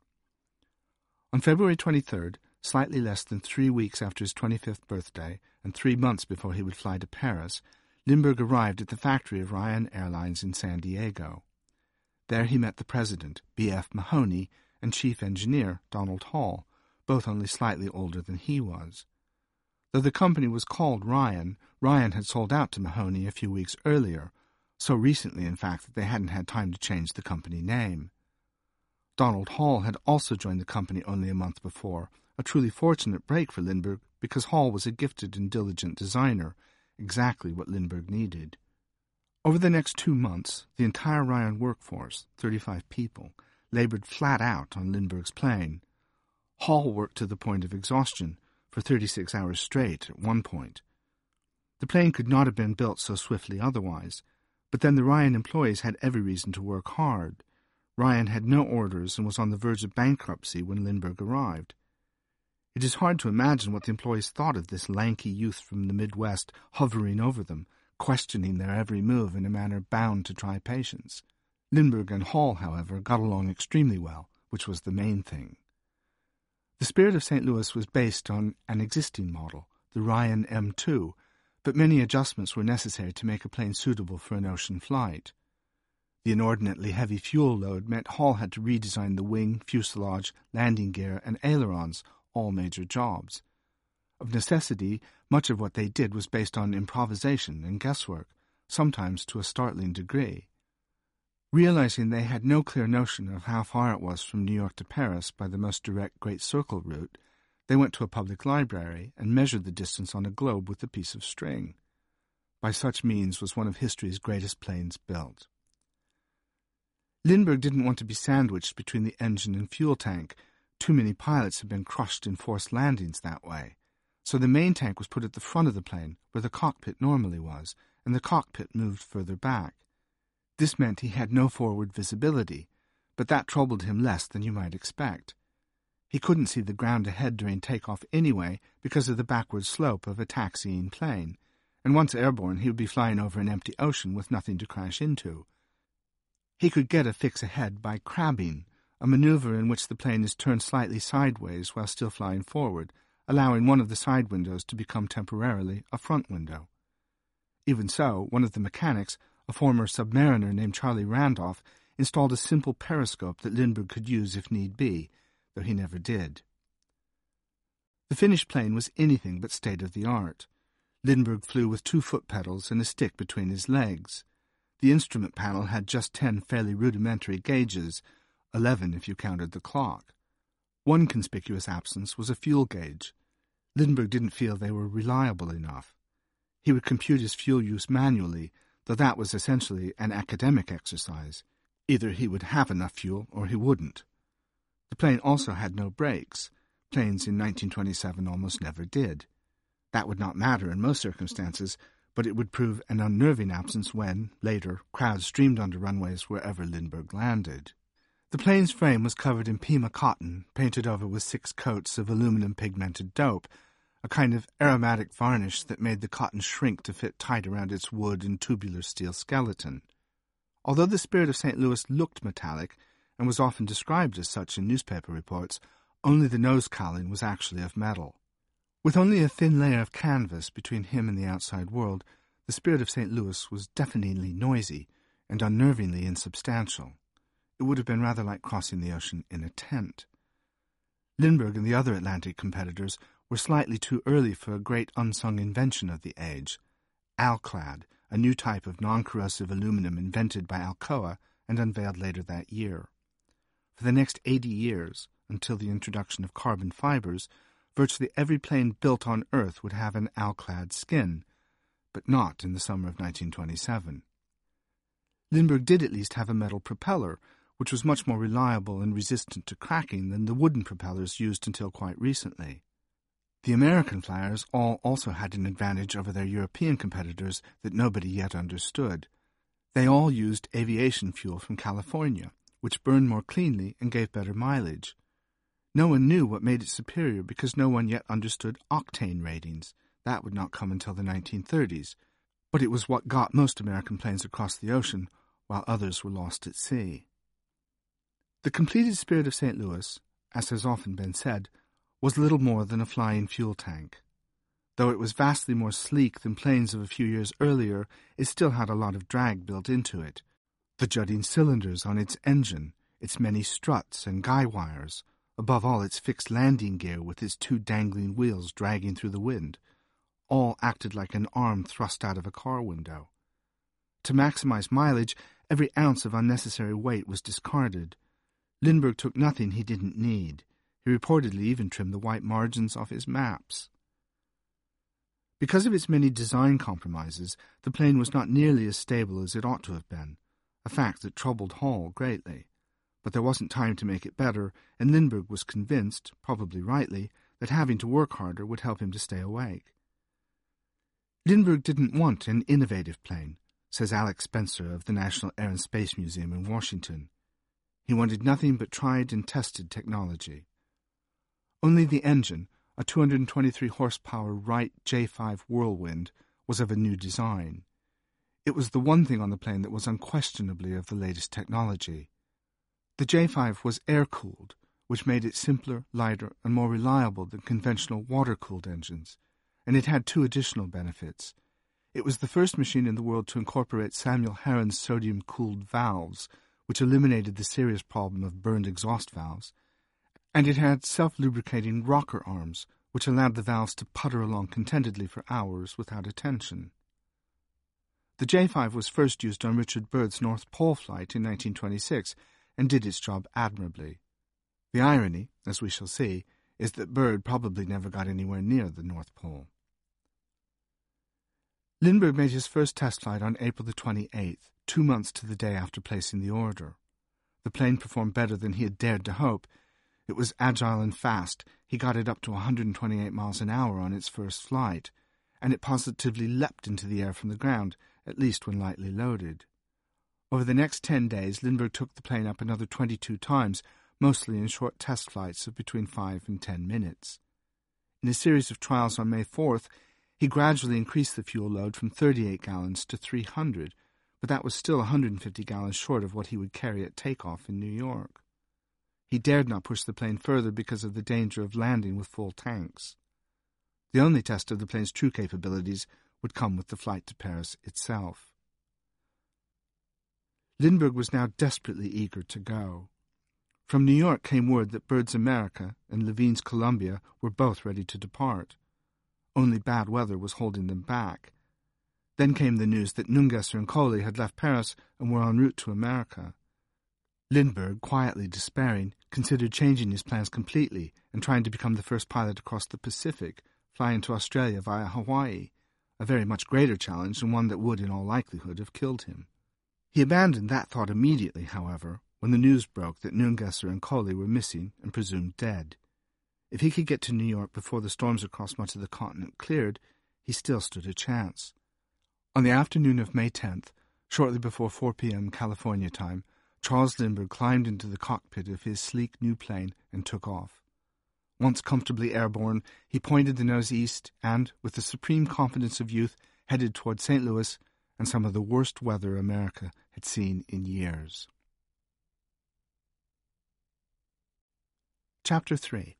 On February twenty-third, slightly less than three weeks after his twenty-fifth birthday and three months before he would fly to Paris, Lindbergh arrived at the factory of Ryan Airlines in San Diego. There he met the president, B F Mahoney, and chief engineer, Donald Hall, both only slightly older than he was. Though the company was called Ryan, Ryan had sold out to Mahoney a few weeks earlier, so recently, in fact, that they hadn't had time to change the company name. Donald Hall had also joined the company only a month before, a truly fortunate break for Lindbergh because Hall was a gifted and diligent designer, exactly what Lindbergh needed. Over the next two months, the entire Ryan workforce, thirty-five people, labored flat out on Lindbergh's plane. Hall worked to the point of exhaustion, for thirty-six hours straight at one point. The plane could not have been built so swiftly otherwise, but then the Ryan employees had every reason to work hard. Ryan had no orders and was on the verge of bankruptcy when Lindbergh arrived. It is hard to imagine what the employees thought of this lanky youth from the Midwest hovering over them, questioning their every move in a manner bound to try patience. Lindbergh and Hall, however, got along extremely well, which was the main thing. The Spirit of Saint Louis was based on an existing model, the Ryan M two, but many adjustments were necessary to make a plane suitable for an ocean flight. The inordinately heavy fuel load meant Hall had to redesign the wing, fuselage, landing gear, and ailerons, all major jobs. Of necessity, much of what they did was based on improvisation and guesswork, sometimes to a startling degree. Realizing they had no clear notion of how far it was from New York to Paris by the most direct Great Circle route, they went to a public library and measured the distance on a globe with a piece of string. By such means was one of history's greatest planes built. Lindbergh didn't want to be sandwiched between the engine and fuel tank. Too many pilots had been crushed in forced landings that way. So the main tank was put at the front of the plane, where the cockpit normally was, and the cockpit moved further back. This meant he had no forward visibility, but that troubled him less than you might expect. He couldn't see the ground ahead during takeoff anyway because of the backward slope of a taxiing plane, and once airborne he would be flying over an empty ocean with nothing to crash into. He could get a fix ahead by crabbing, a maneuver in which the plane is turned slightly sideways while still flying forward, allowing one of the side windows to become temporarily a front window. Even so, one of the mechanics, a former submariner named Charlie Randolph, installed a simple periscope that Lindbergh could use if need be, though he never did. The finished plane was anything but state-of-the-art. Lindbergh flew with two foot pedals and a stick between his legs. The instrument panel had just ten fairly rudimentary gauges, eleven if you counted the clock. One conspicuous absence was a fuel gauge. Lindbergh didn't feel they were reliable enough. He would compute his fuel use manually, though that was essentially an academic exercise. Either he would have enough fuel or he wouldn't. The plane also had no brakes. Planes in nineteen twenty-seven almost never did. That would not matter in most circumstances, but it would prove an unnerving absence when, later, crowds streamed onto runways wherever Lindbergh landed. The plane's frame was covered in Pima cotton, painted over with six coats of aluminum pigmented dope, a kind of aromatic varnish that made the cotton shrink to fit tight around its wood and tubular steel skeleton. Although the Spirit of Saint Louis looked metallic, and was often described as such in newspaper reports, only the nose cowling was actually of metal. With only a thin layer of canvas between him and the outside world, the Spirit of Saint Louis was deafeningly noisy and unnervingly insubstantial. It would have been rather like crossing the ocean in a tent. Lindbergh and the other Atlantic competitors were slightly too early for a great unsung invention of the age, Alclad, a new type of non-corrosive aluminum invented by Alcoa and unveiled later that year. For the next eighty years, until the introduction of carbon fibers, virtually every plane built on Earth would have an Alclad skin, but not in the summer of nineteen twenty-seven. Lindbergh did at least have a metal propeller, which was much more reliable and resistant to cracking than the wooden propellers used until quite recently. The American flyers all also had an advantage over their European competitors that nobody yet understood. They all used aviation fuel from California, which burned more cleanly and gave better mileage. No one knew what made it superior because no one yet understood octane ratings. That would not come until the nineteen thirties, but it was what got most American planes across the ocean, while others were lost at sea. The completed Spirit of Saint Louis, as has often been said, was little more than a flying fuel tank. Though it was vastly more sleek than planes of a few years earlier, it still had a lot of drag built into it. The jutting cylinders on its engine, its many struts and guy wires, above all its fixed landing gear with its two dangling wheels dragging through the wind, all acted like an arm thrust out of a car window. To maximize mileage, every ounce of unnecessary weight was discarded. Lindbergh took nothing he didn't need. He reportedly even trimmed the white margins off his maps. Because of its many design compromises, the plane was not nearly as stable as it ought to have been, a fact that troubled Hall greatly. But there wasn't time to make it better, and Lindbergh was convinced, probably rightly, that having to work harder would help him to stay awake. Lindbergh didn't want an innovative plane, says Alex Spencer of the National Air and Space Museum in Washington. He wanted nothing but tried and tested technology. Only the engine, a two hundred twenty-three horsepower Wright J five Whirlwind, was of a new design. It was the one thing on the plane that was unquestionably of the latest technology. The J five was air-cooled, which made it simpler, lighter, and more reliable than conventional water-cooled engines, and it had two additional benefits. It was the first machine in the world to incorporate Samuel Heron's sodium-cooled valves, which eliminated the serious problem of burned exhaust valves, and it had self-lubricating rocker arms, which allowed the valves to putter along contentedly for hours without a tension. The J five was first used on Richard Byrd's North Pole flight in nineteen twenty-six and did its job admirably. The irony, as we shall see, is that Byrd probably never got anywhere near the North Pole. Lindbergh made his first test flight on April the twenty-eighth, two months to the day after placing the order. The plane performed better than he had dared to hope. It was agile and fast. He got it up to one hundred twenty-eight miles an hour on its first flight, and it positively leapt into the air from the ground, at least when lightly loaded. Over the next ten days, Lindbergh took the plane up another twenty-two times, mostly in short test flights of between five and ten minutes. In a series of trials on May fourth, he gradually increased the fuel load from thirty-eight gallons to three hundred, but that was still one hundred fifty gallons short of what he would carry at takeoff in New York. He dared not push the plane further because of the danger of landing with full tanks. The only test of the plane's true capabilities would come with the flight to Paris itself. Lindbergh was now desperately eager to go. From New York came word that Byrd's America and Levine's Columbia were both ready to depart. Only bad weather was holding them back. Then came the news that Nungesser and Coley had left Paris and were en route to America. Lindbergh, quietly despairing, considered changing his plans completely and trying to become the first pilot across the Pacific, flying to Australia via Hawaii, a very much greater challenge and one that would, in all likelihood, have killed him. He abandoned that thought immediately, however, when the news broke that Nungesser and Coley were missing and presumed dead. If he could get to New York before the storms across much of the continent cleared, he still stood a chance. On the afternoon of May tenth, shortly before four p.m. California time, Charles Lindbergh climbed into the cockpit of his sleek new plane and took off. Once comfortably airborne, he pointed the nose east and, with the supreme confidence of youth, headed toward Saint Louis and some of the worst weather America had seen in years. Chapter three.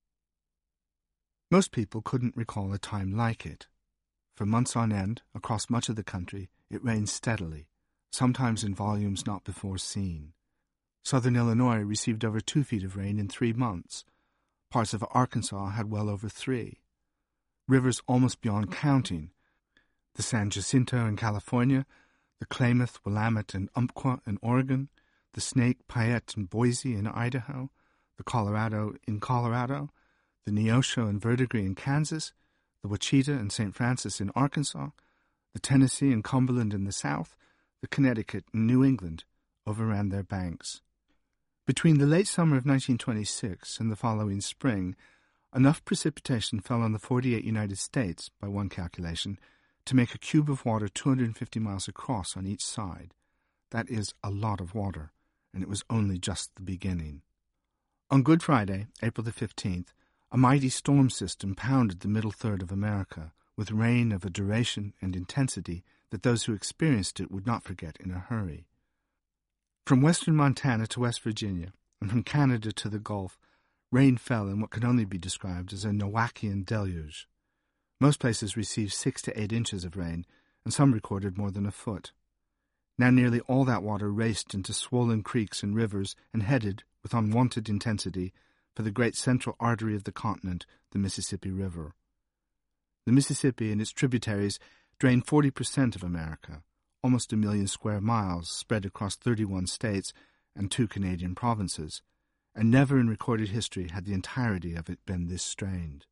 Most people couldn't recall a time like it. For months on end, across much of the country, it rained steadily, sometimes in volumes not before seen. Southern Illinois received over two feet of rain in three months. Parts of Arkansas had well over three. Rivers almost beyond counting, the San Jacinto in California, the Klamath, Willamette, and Umpqua in Oregon, the Snake, Payette, and Boise in Idaho, the Colorado in Colorado, the Neosho and Verdigris in Kansas, the Wichita and Saint Francis in Arkansas, the Tennessee and Cumberland in the South, the Connecticut and New England overran their banks. Between the late summer of nineteen twenty-six and the following spring, enough precipitation fell on the forty-eight United States, by one calculation, to make a cube of water two hundred fifty miles across on each side. That is a lot of water, and it was only just the beginning. On Good Friday, April the fifteenth, a mighty storm system pounded the middle third of America, with rain of a duration and intensity that those who experienced it would not forget in a hurry. From western Montana to West Virginia, and from Canada to the Gulf, rain fell in what can only be described as a Noachian deluge. Most places received six to eight inches of rain, and some recorded more than a foot. Now nearly all that water raced into swollen creeks and rivers and headed, with unwonted intensity, for the great central artery of the continent, the Mississippi River. The Mississippi and its tributaries drain forty percent of America, almost a million square miles spread across thirty-one states and two Canadian provinces, and never in recorded history had the entirety of it been this strained.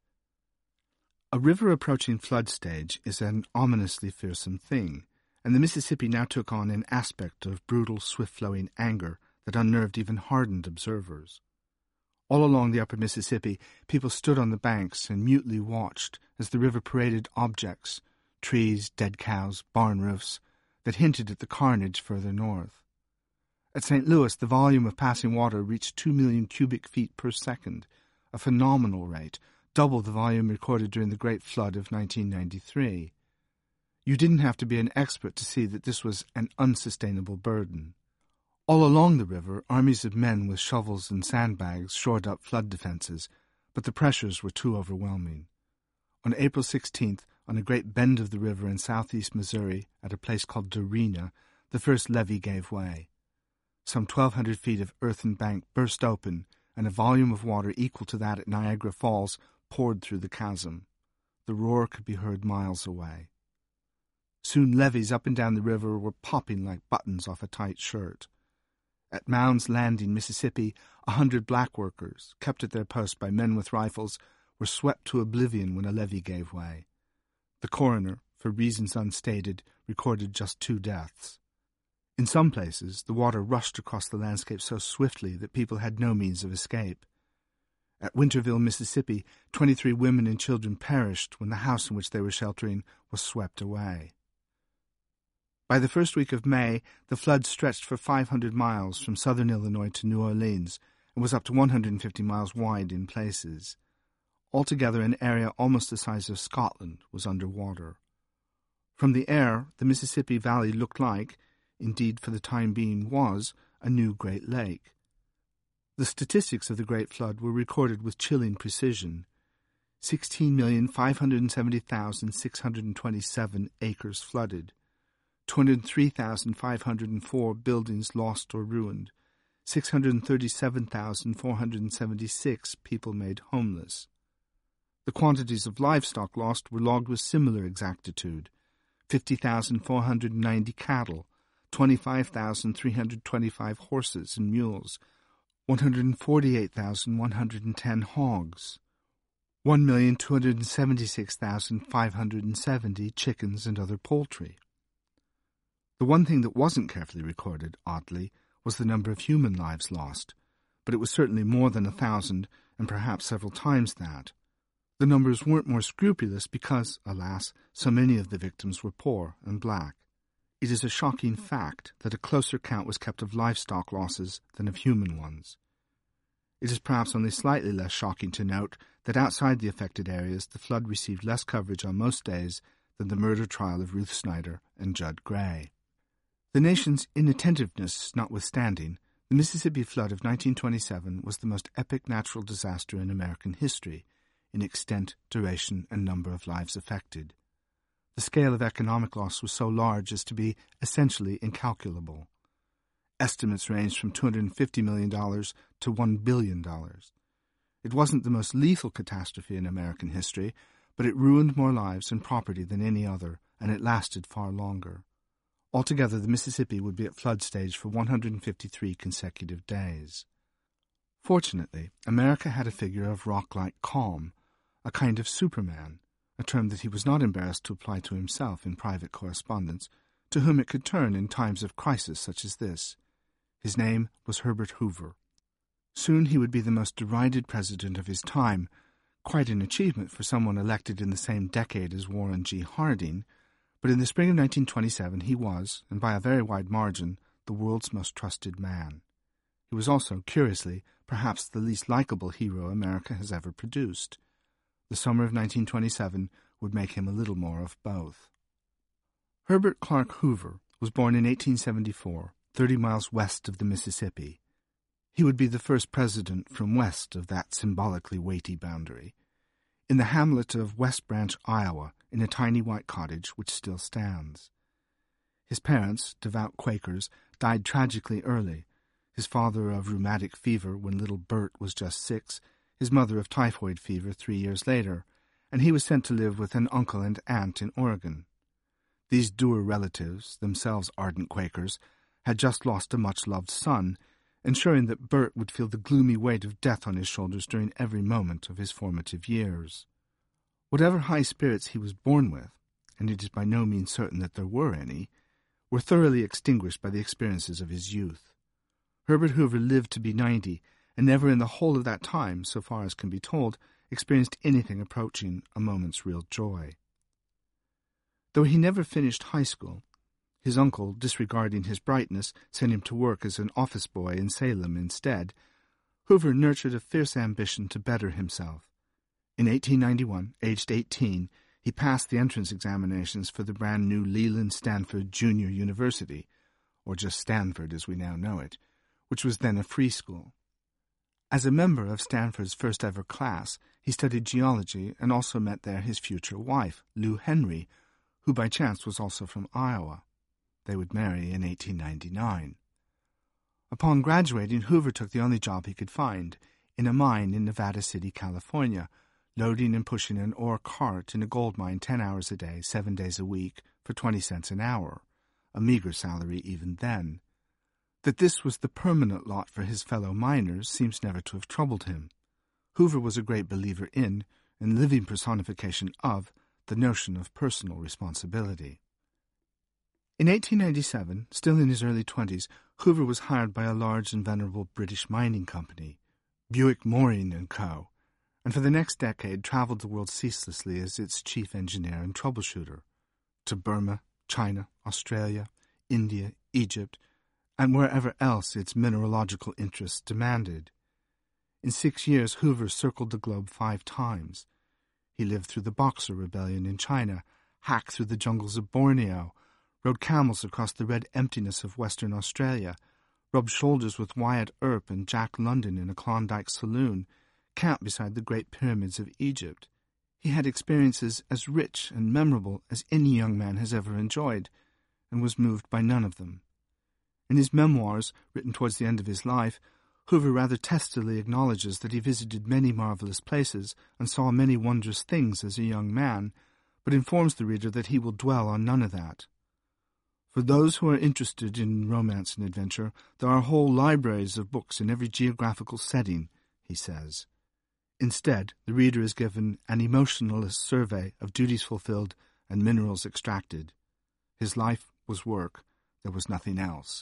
A river approaching flood stage is an ominously fearsome thing, and the Mississippi now took on an aspect of brutal, swift-flowing anger that unnerved even hardened observers. All along the upper Mississippi, people stood on the banks and mutely watched as the river paraded objects, trees, dead cows, barn roofs, that hinted at the carnage further north. At Saint Louis, the volume of passing water reached two million cubic feet per second, a phenomenal rate, double the volume recorded during the Great Flood of nineteen ninety-three. You didn't have to be an expert to see that this was an unsustainable burden. All along the river, armies of men with shovels and sandbags shored up flood defenses, but the pressures were too overwhelming. On April sixteenth, on a great bend of the river in southeast Missouri, at a place called Dorena, the first levee gave way. Some twelve hundred feet of earthen bank burst open, and a volume of water equal to that at Niagara Falls poured through the chasm. The roar could be heard miles away. Soon levees up and down the river were popping like buttons off a tight shirt. At Mound's Landing, Mississippi, a hundred black workers, kept at their post by men with rifles, were swept to oblivion when a levee gave way. The coroner, for reasons unstated, recorded just two deaths. In some places, the water rushed across the landscape so swiftly that people had no means of escape. At Winterville, Mississippi, twenty-three women and children perished when the house in which they were sheltering was swept away. By the first week of May, the flood stretched for five hundred miles from southern Illinois to New Orleans and was up to one hundred fifty miles wide in places. Altogether, an area almost the size of Scotland was under water. From the air, the Mississippi Valley looked like, indeed for the time being was, a new Great Lake. The statistics of the Great Flood were recorded with chilling precision. sixteen million five hundred seventy thousand six hundred twenty-seven acres flooded. two hundred three thousand five hundred four buildings lost or ruined, six hundred thirty-seven thousand four hundred seventy-six people made homeless. The quantities of livestock lost were logged with similar exactitude: fifty thousand four hundred ninety cattle, twenty-five thousand three hundred twenty-five horses and mules, one hundred forty-eight thousand one hundred ten hogs, one million two hundred seventy-six thousand five hundred seventy chickens and other poultry. The one thing that wasn't carefully recorded, oddly, was the number of human lives lost, but it was certainly more than a thousand, and perhaps several times that. The numbers weren't more scrupulous because, alas, so many of the victims were poor and black. It is a shocking fact that a closer count was kept of livestock losses than of human ones. It is perhaps only slightly less shocking to note that outside the affected areas the flood received less coverage on most days than the murder trial of Ruth Snyder and Judd Gray. The nation's inattentiveness notwithstanding, the Mississippi flood of nineteen twenty-seven was the most epic natural disaster in American history, in extent, duration, and number of lives affected. The scale of economic loss was so large as to be essentially incalculable. Estimates ranged from two hundred fifty million dollars to one billion dollars. It wasn't the most lethal catastrophe in American history, but it ruined more lives and property than any other, and it lasted far longer. Altogether, the Mississippi would be at flood stage for one hundred fifty-three consecutive days. Fortunately, America had a figure of rock-like calm, a kind of Superman, a term that he was not embarrassed to apply to himself in private correspondence, to whom it could turn in times of crisis such as this. His name was Herbert Hoover. Soon he would be the most derided president of his time, quite an achievement for someone elected in the same decade as Warren G. Harding, but in the spring of nineteen twenty-seven he was, and by a very wide margin, the world's most trusted man. He was also, curiously, perhaps the least likable hero America has ever produced. The summer of nineteen twenty-seven would make him a little more of both. Herbert Clark Hoover was born in eighteen seventy-four, thirty miles west of the Mississippi. He would be the first president from west of that symbolically weighty boundary, in the hamlet of West Branch, Iowa, in a tiny white cottage which still stands. His parents, devout Quakers, died tragically early, his father of rheumatic fever when little Bert was just six, his mother of typhoid fever three years later, and he was sent to live with an uncle and aunt in Oregon. These dour relatives, themselves ardent Quakers, had just lost a much-loved son, ensuring that Bert would feel the gloomy weight of death on his shoulders during every moment of his formative years. Whatever high spirits he was born with, and it is by no means certain that there were any, were thoroughly extinguished by the experiences of his youth. Herbert Hoover lived to be ninety, and never in the whole of that time, so far as can be told, experienced anything approaching a moment's real joy. Though he never finished high school, his uncle, disregarding his brightness, sent him to work as an office boy in Salem instead, Hoover nurtured a fierce ambition to better himself. In eighteen ninety-one, aged eighteen, he passed the entrance examinations for the brand-new Leland Stanford Junior University, or just Stanford as we now know it, which was then a free school. As a member of Stanford's first-ever class, he studied geology and also met there his future wife, Lou Henry, who by chance was also from Iowa. They would marry in eighteen ninety-nine. Upon graduating, Hoover took the only job he could find, in a mine in Nevada City, California, loading and pushing an ore cart in a gold mine ten hours a day, seven days a week, for twenty cents an hour, a meager salary even then. That this was the permanent lot for his fellow miners seems never to have troubled him. Hoover was a great believer in, and living personification of, the notion of personal responsibility. In eighteen ninety-seven, still in his early twenties, Hoover was hired by a large and venerable British mining company, Buick Moring and Co., and for the next decade traveled the world ceaselessly as its chief engineer and troubleshooter, to Burma, China, Australia, India, Egypt, and wherever else its mineralogical interests demanded. In six years, Hoover circled the globe five times. He lived through the Boxer Rebellion in China, hacked through the jungles of Borneo, rode camels across the red emptiness of Western Australia, rubbed shoulders with Wyatt Earp and Jack London in a Klondike saloon, camped beside the Great Pyramids of Egypt. He had experiences as rich and memorable as any young man has ever enjoyed, and was moved by none of them. In his memoirs, written towards the end of his life, Hoover rather testily acknowledges that he visited many marvelous places and saw many wondrous things as a young man, but informs the reader that he will dwell on none of that. For those who are interested in romance and adventure, there are whole libraries of books in every geographical setting, he says. Instead, the reader is given an emotionalist survey of duties fulfilled and minerals extracted. His life was work. There was nothing else.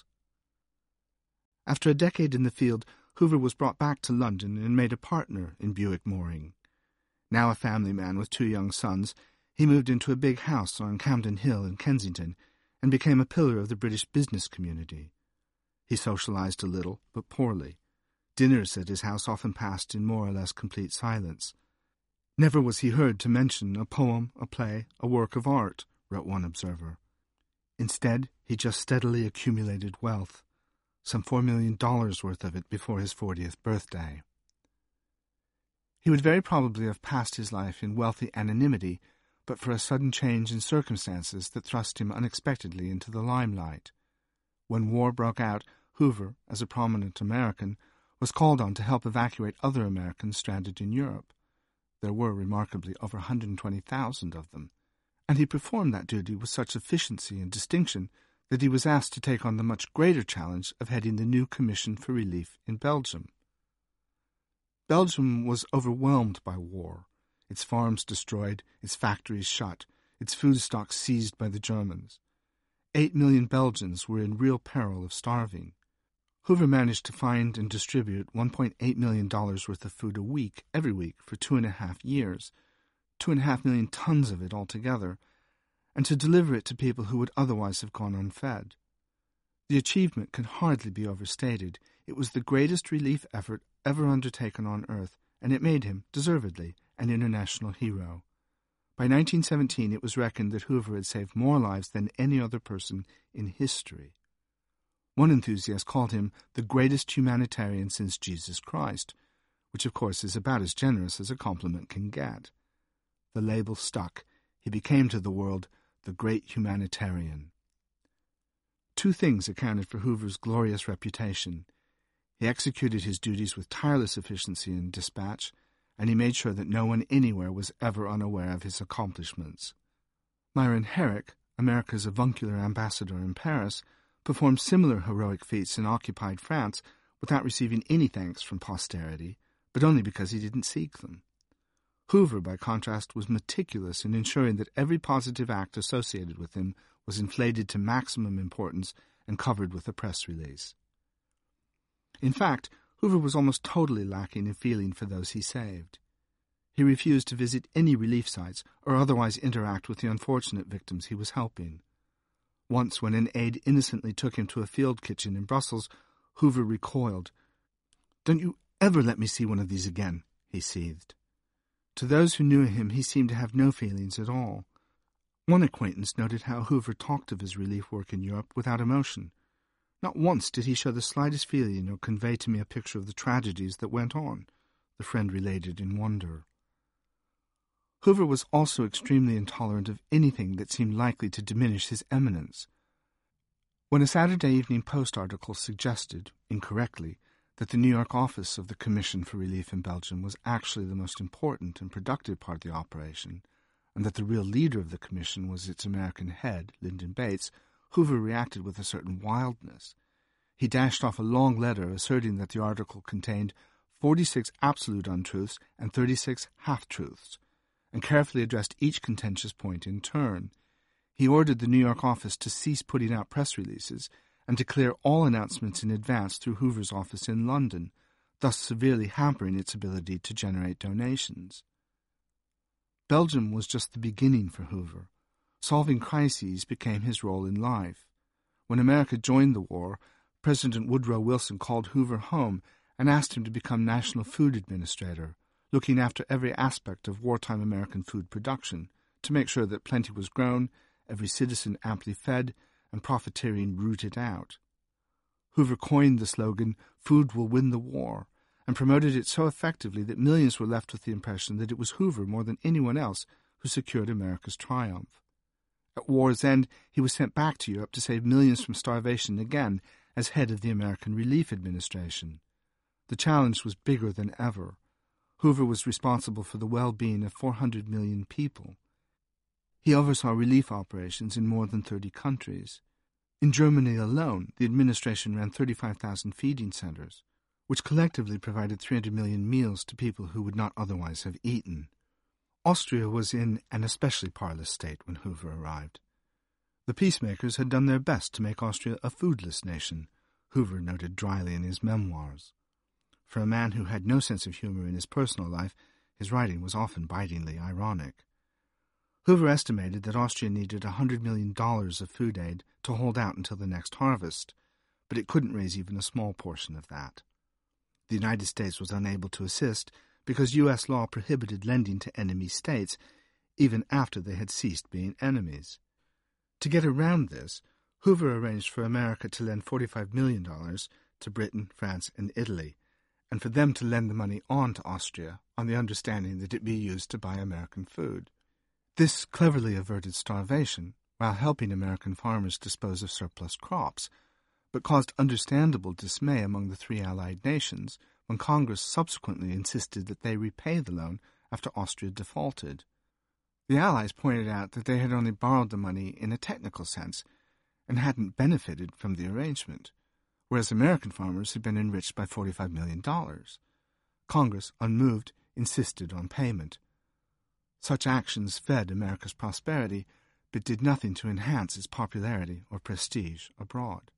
After a decade in the field, Hoover was brought back to London and made a partner in Buick Moring. Now a family man with two young sons, he moved into a big house on Camden Hill in Kensington and became a pillar of the British business community. He socialized a little, but poorly. Dinners at his house often passed in more or less complete silence. Never was he heard to mention a poem, a play, a work of art, wrote one observer. Instead, he just steadily accumulated wealth, some four million dollars worth of it before his fortieth birthday. He would very probably have passed his life in wealthy anonymity, but for a sudden change in circumstances that thrust him unexpectedly into the limelight. When war broke out, Hoover, as a prominent American, was called on to help evacuate other Americans stranded in Europe. There were, remarkably, over one hundred twenty thousand of them, and he performed that duty with such efficiency and distinction that he was asked to take on the much greater challenge of heading the new Commission for Relief in Belgium. Belgium was overwhelmed by war, its farms destroyed, its factories shut, its food stocks seized by the Germans. Eight million Belgians were in real peril of starving. Hoover managed to find and distribute one point eight million dollars worth of food a week, every week, for two and a half years, two and a half million tons of it altogether, and to deliver it to people who would otherwise have gone unfed. The achievement can hardly be overstated. It was the greatest relief effort ever undertaken on Earth, and it made him, deservedly, an international hero. By nineteen seventeen, it was reckoned that Hoover had saved more lives than any other person in history. One enthusiast called him the greatest humanitarian since Jesus Christ, which of course is about as generous as a compliment can get. The label stuck. He became to the world the great humanitarian. Two things accounted for Hoover's glorious reputation. He executed his duties with tireless efficiency and dispatch, and he made sure that no one anywhere was ever unaware of his accomplishments. Myron Herrick, America's avuncular ambassador in Paris, performed similar heroic feats in occupied France without receiving any thanks from posterity, but only because he didn't seek them. Hoover, by contrast, was meticulous in ensuring that every positive act associated with him was inflated to maximum importance and covered with a press release. In fact, Hoover was almost totally lacking in feeling for those he saved. He refused to visit any relief sites or otherwise interact with the unfortunate victims he was helping. Once, when an aide innocently took him to a field kitchen in Brussels, Hoover recoiled. "Don't you ever let me see one of these again," he seethed. To those who knew him, he seemed to have no feelings at all. One acquaintance noted how Hoover talked of his relief work in Europe without emotion. Not once did he show the slightest feeling or convey to me a picture of the tragedies that went on, the friend related in wonder. Hoover was also extremely intolerant of anything that seemed likely to diminish his eminence. When a Saturday Evening Post article suggested, incorrectly, that the New York office of the Commission for Relief in Belgium was actually the most important and productive part of the operation, and that the real leader of the commission was its American head, Lyndon Bates, Hoover reacted with a certain wildness. He dashed off a long letter asserting that the article contained forty-six absolute untruths and thirty-six half-truths, and carefully addressed each contentious point in turn. He ordered the New York office to cease putting out press releases and to clear all announcements in advance through Hoover's office in London, thus severely hampering its ability to generate donations. Belgium was just the beginning for Hoover. Solving crises became his role in life. When America joined the war, President Woodrow Wilson called Hoover home and asked him to become National Food Administrator, looking after every aspect of wartime American food production, to make sure that plenty was grown, every citizen amply fed, and profiteering rooted out. Hoover coined the slogan, "Food will win the war," and promoted it so effectively that millions were left with the impression that it was Hoover more than anyone else who secured America's triumph. At war's end, he was sent back to Europe to save millions from starvation again as head of the American Relief Administration. The challenge was bigger than ever. Hoover was responsible for the well-being of four hundred million people. He oversaw relief operations in more than thirty countries. In Germany alone, the administration ran thirty-five thousand feeding centers, which collectively provided three hundred million meals to people who would not otherwise have eaten. Austria was in an especially parlous state when Hoover arrived. The peacemakers had done their best to make Austria a foodless nation, Hoover noted dryly in his memoirs. For a man who had no sense of humor in his personal life, his writing was often bitingly ironic. Hoover estimated that Austria needed one hundred million dollars of food aid to hold out until the next harvest, but it couldn't raise even a small portion of that. The United States was unable to assist because U S law prohibited lending to enemy states, even after they had ceased being enemies. To get around this, Hoover arranged for America to lend forty-five million dollars to Britain, France, and Italy, and for them to lend the money on to Austria on the understanding that it be used to buy American food. This cleverly averted starvation, while helping American farmers dispose of surplus crops, but caused understandable dismay among the three Allied nations when Congress subsequently insisted that they repay the loan after Austria defaulted. The Allies pointed out that they had only borrowed the money in a technical sense and hadn't benefited from the arrangement, whereas American farmers had been enriched by forty-five million dollars. Congress, unmoved, insisted on payment. Such actions fed America's prosperity, but did nothing to enhance its popularity or prestige abroad.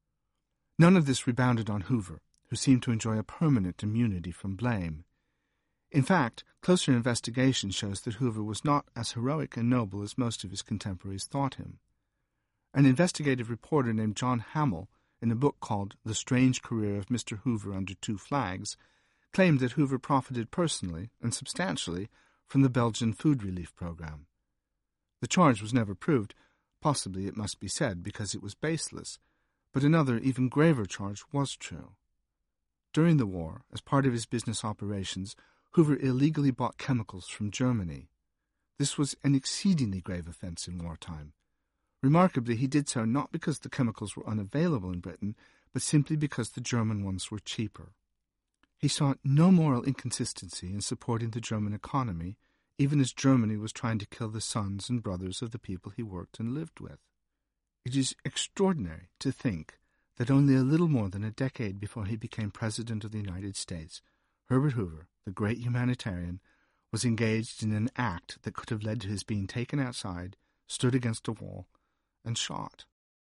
None of this rebounded on Hoover, who seemed to enjoy a permanent immunity from blame. In fact, closer investigation shows that Hoover was not as heroic and noble as most of his contemporaries thought him. An investigative reporter named John Hamill, in a book called The Strange Career of Mister Hoover Under Two Flags, claimed that Hoover profited personally and substantially from the Belgian food relief program. The charge was never proved, possibly it must be said because it was baseless, but another, even graver charge was true. During the war, as part of his business operations, Hoover illegally bought chemicals from Germany. This was an exceedingly grave offense in wartime. Remarkably, he did so not because the chemicals were unavailable in Britain, but simply because the German ones were cheaper. He saw no moral inconsistency in supporting the German economy, even as Germany was trying to kill the sons and brothers of the people he worked and lived with. It is extraordinary to think that only a little more than a decade before he became President of the United States, Herbert Hoover, the great humanitarian, was engaged in an act that could have led to his being taken outside, stood against a wall, and shot.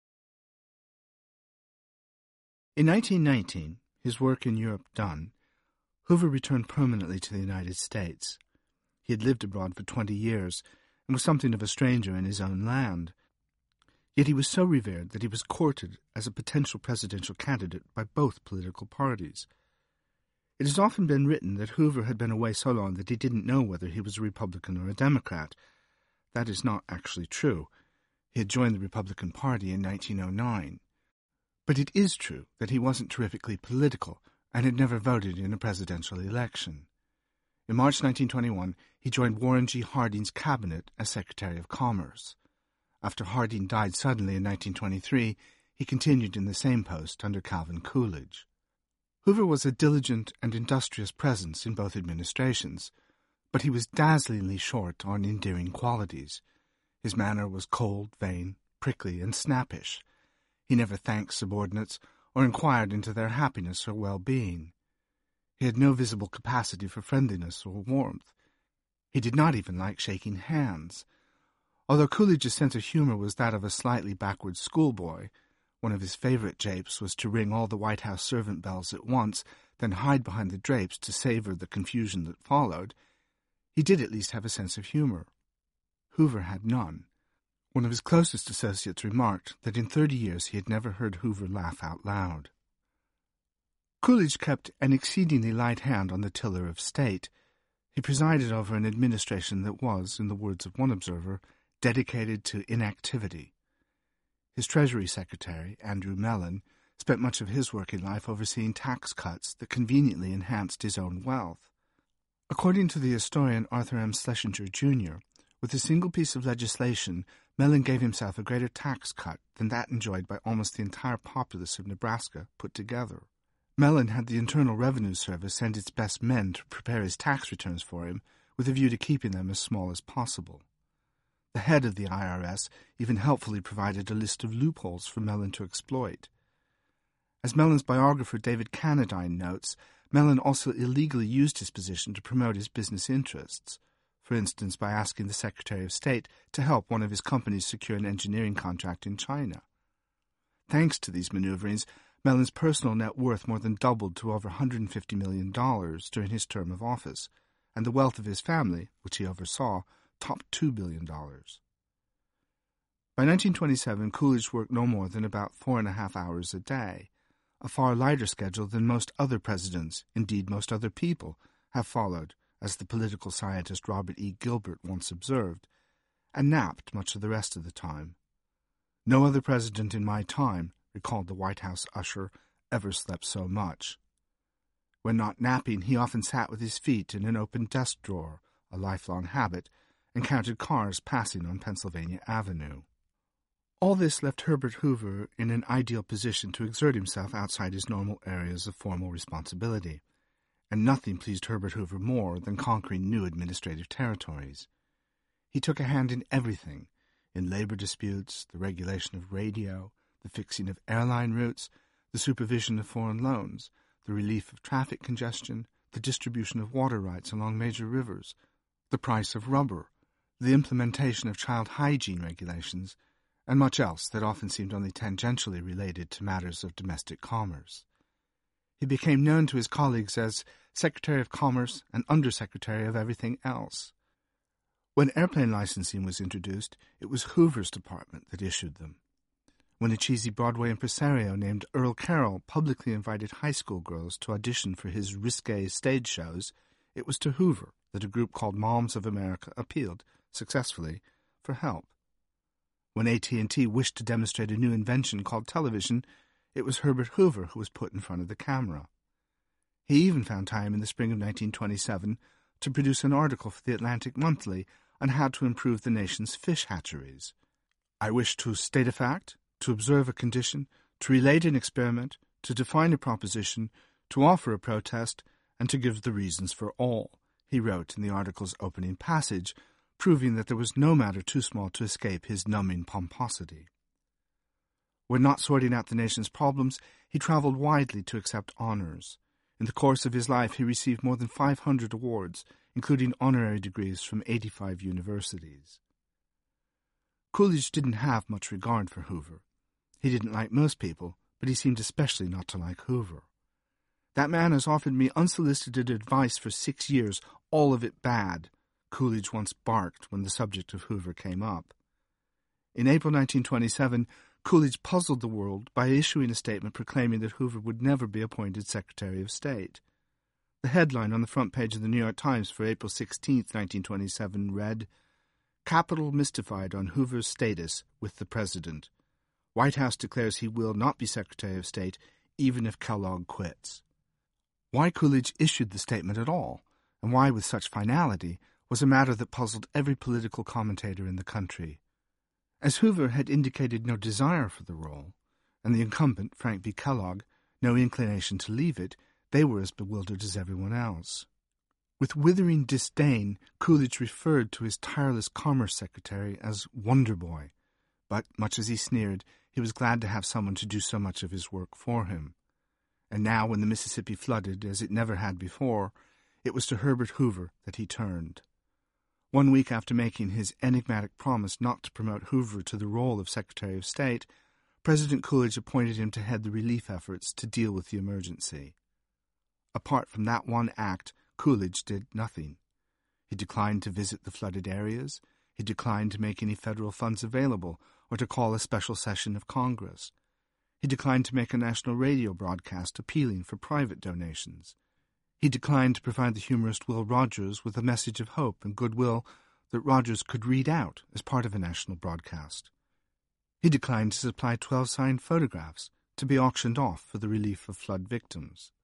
In nineteen nineteen, his work in Europe done, Hoover returned permanently to the United States. He had lived abroad for twenty years and was something of a stranger in his own land. Yet he was so revered that he was courted as a potential presidential candidate by both political parties. It has often been written that Hoover had been away so long that he didn't know whether he was a Republican or a Democrat. That is not actually true. He had joined the Republican Party in nineteen oh nine. But it is true that he wasn't terrifically political and had never voted in a presidential election. In March nineteen twenty-one, he joined Warren G. Harding's cabinet as Secretary of Commerce. After Harding died suddenly in nineteen twenty-three, he continued in the same post under Calvin Coolidge. Hoover was a diligent and industrious presence in both administrations, but he was dazzlingly short on endearing qualities. His manner was cold, vain, prickly, and snappish. He never thanked subordinates or inquired into their happiness or well-being. He had no visible capacity for friendliness or warmth. He did not even like shaking hands. Although Coolidge's sense of humor was that of a slightly backward schoolboy, one of his favorite japes was to ring all the White House servant bells at once, then hide behind the drapes to savor the confusion that followed. He did at least have a sense of humor. Hoover had none. One of his closest associates remarked that in thirty years he had never heard Hoover laugh out loud. Coolidge kept an exceedingly light hand on the tiller of state. He presided over an administration that was, in the words of one observer, dedicated to inactivity. His Treasury Secretary, Andrew Mellon, spent much of his working life overseeing tax cuts that conveniently enhanced his own wealth. According to the historian Arthur M. Schlesinger, Junior, with a single piece of legislation, Mellon gave himself a greater tax cut than that enjoyed by almost the entire populace of Nebraska put together. Mellon had the Internal Revenue Service send its best men to prepare his tax returns for him, with a view to keeping them as small as possible. The head of the I R S even helpfully provided a list of loopholes for Mellon to exploit. As Mellon's biographer David Cannadine notes, Mellon also illegally used his position to promote his business interests, for instance by asking the Secretary of State to help one of his companies secure an engineering contract in China. Thanks to these maneuverings, Mellon's personal net worth more than doubled to over one hundred fifty million dollars during his term of office, and the wealth of his family, which he oversaw, topped two billion dollars. By nineteen twenty-seven, Coolidge worked no more than about four and a half hours a day, a far lighter schedule than most other presidents, indeed most other people, have followed, as the political scientist Robert E. Gilbert once observed, and napped much of the rest of the time. No other president in my time, recalled the White House usher, ever slept so much. When not napping, he often sat with his feet in an open desk drawer, a lifelong habit, and counted cars passing on Pennsylvania Avenue. All this left Herbert Hoover in an ideal position to exert himself outside his normal areas of formal responsibility, and nothing pleased Herbert Hoover more than conquering new administrative territories. He took a hand in everything, in labor disputes, the regulation of radio, the fixing of airline routes, the supervision of foreign loans, the relief of traffic congestion, the distribution of water rights along major rivers, the price of rubber, the implementation of child hygiene regulations, and much else that often seemed only tangentially related to matters of domestic commerce. He became known to his colleagues as Secretary of Commerce and Undersecretary of everything else. When airplane licensing was introduced, it was Hoover's department that issued them. When a cheesy Broadway impresario named Earl Carroll publicly invited high school girls to audition for his risque stage shows, it was to Hoover that a group called Moms of America appealed, successfully, for help. When A T and T wished to demonstrate a new invention called television, it was Herbert Hoover who was put in front of the camera. He even found time in the spring of nineteen twenty-seven to produce an article for the Atlantic Monthly on how to improve the nation's fish hatcheries. I wish to state a fact, to observe a condition, to relate an experiment, to define a proposition, to offer a protest, and to give the reasons for all, he wrote in the article's opening passage, proving that there was no matter too small to escape his numbing pomposity. When not sorting out the nation's problems, he traveled widely to accept honors. In the course of his life, he received more than five hundred awards, including honorary degrees from eighty-five universities. Coolidge didn't have much regard for Hoover. He didn't like most people, but he seemed especially not to like Hoover. That man has offered me unsolicited advice for six years, all of it bad, Coolidge once barked when the subject of Hoover came up. In April nineteen twenty-seven, Coolidge puzzled the world by issuing a statement proclaiming that Hoover would never be appointed Secretary of State. The headline on the front page of the New York Times for April sixteenth, nineteen twenty-seven read, "Capitol mystified on Hoover's status with the President. White House declares he will not be Secretary of State even if Kellogg quits." Why Coolidge issued the statement at all, and why with such finality, was a matter that puzzled every political commentator in the country. As Hoover had indicated no desire for the role, and the incumbent, Frank B. Kellogg, no inclination to leave it, they were as bewildered as everyone else. With withering disdain, Coolidge referred to his tireless Commerce Secretary as Wonder Boy, but, much as he sneered, he was glad to have someone to do so much of his work for him. And now, when the Mississippi flooded, as it never had before, it was to Herbert Hoover that he turned. One week after making his enigmatic promise not to promote Hoover to the role of Secretary of State, President Coolidge appointed him to head the relief efforts to deal with the emergency. Apart from that one act, Coolidge did nothing. He declined to visit the flooded areas. He declined to make any federal funds available or to call a special session of Congress. He declined to make a national radio broadcast appealing for private donations. He declined to provide the humorist Will Rogers with a message of hope and goodwill that Rogers could read out as part of a national broadcast. He declined to supply twelve signed photographs to be auctioned off for the relief of flood victims.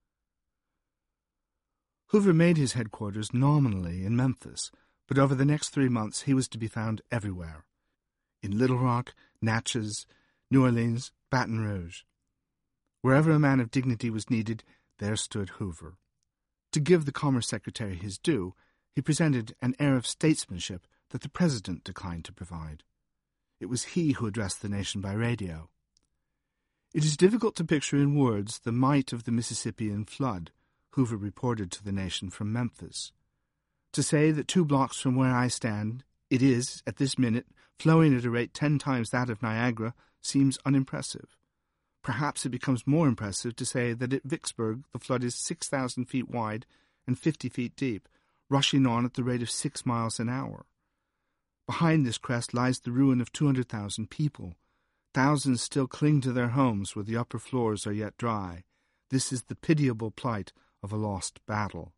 Hoover made his headquarters nominally in Memphis, but over the next three months he was to be found everywhere. In Little Rock, Natchez, New Orleans, Baton Rouge. Wherever a man of dignity was needed, there stood Hoover. To give the Commerce Secretary his due, he presented an air of statesmanship that the President declined to provide. It was he who addressed the nation by radio. It is difficult to picture in words the might of the Mississippian flood, Hoover reported to the nation from Memphis. To say that two blocks from where I stand, it is, at this minute, flowing at a rate ten times that of Niagara, seems unimpressive. Perhaps it becomes more impressive to say that at Vicksburg the flood is six thousand feet wide and fifty feet deep, rushing on at the rate of six miles an hour. Behind this crest lies the ruin of two hundred thousand people. Thousands still cling to their homes where the upper floors are yet dry. This is the pitiable plight of a lost battle.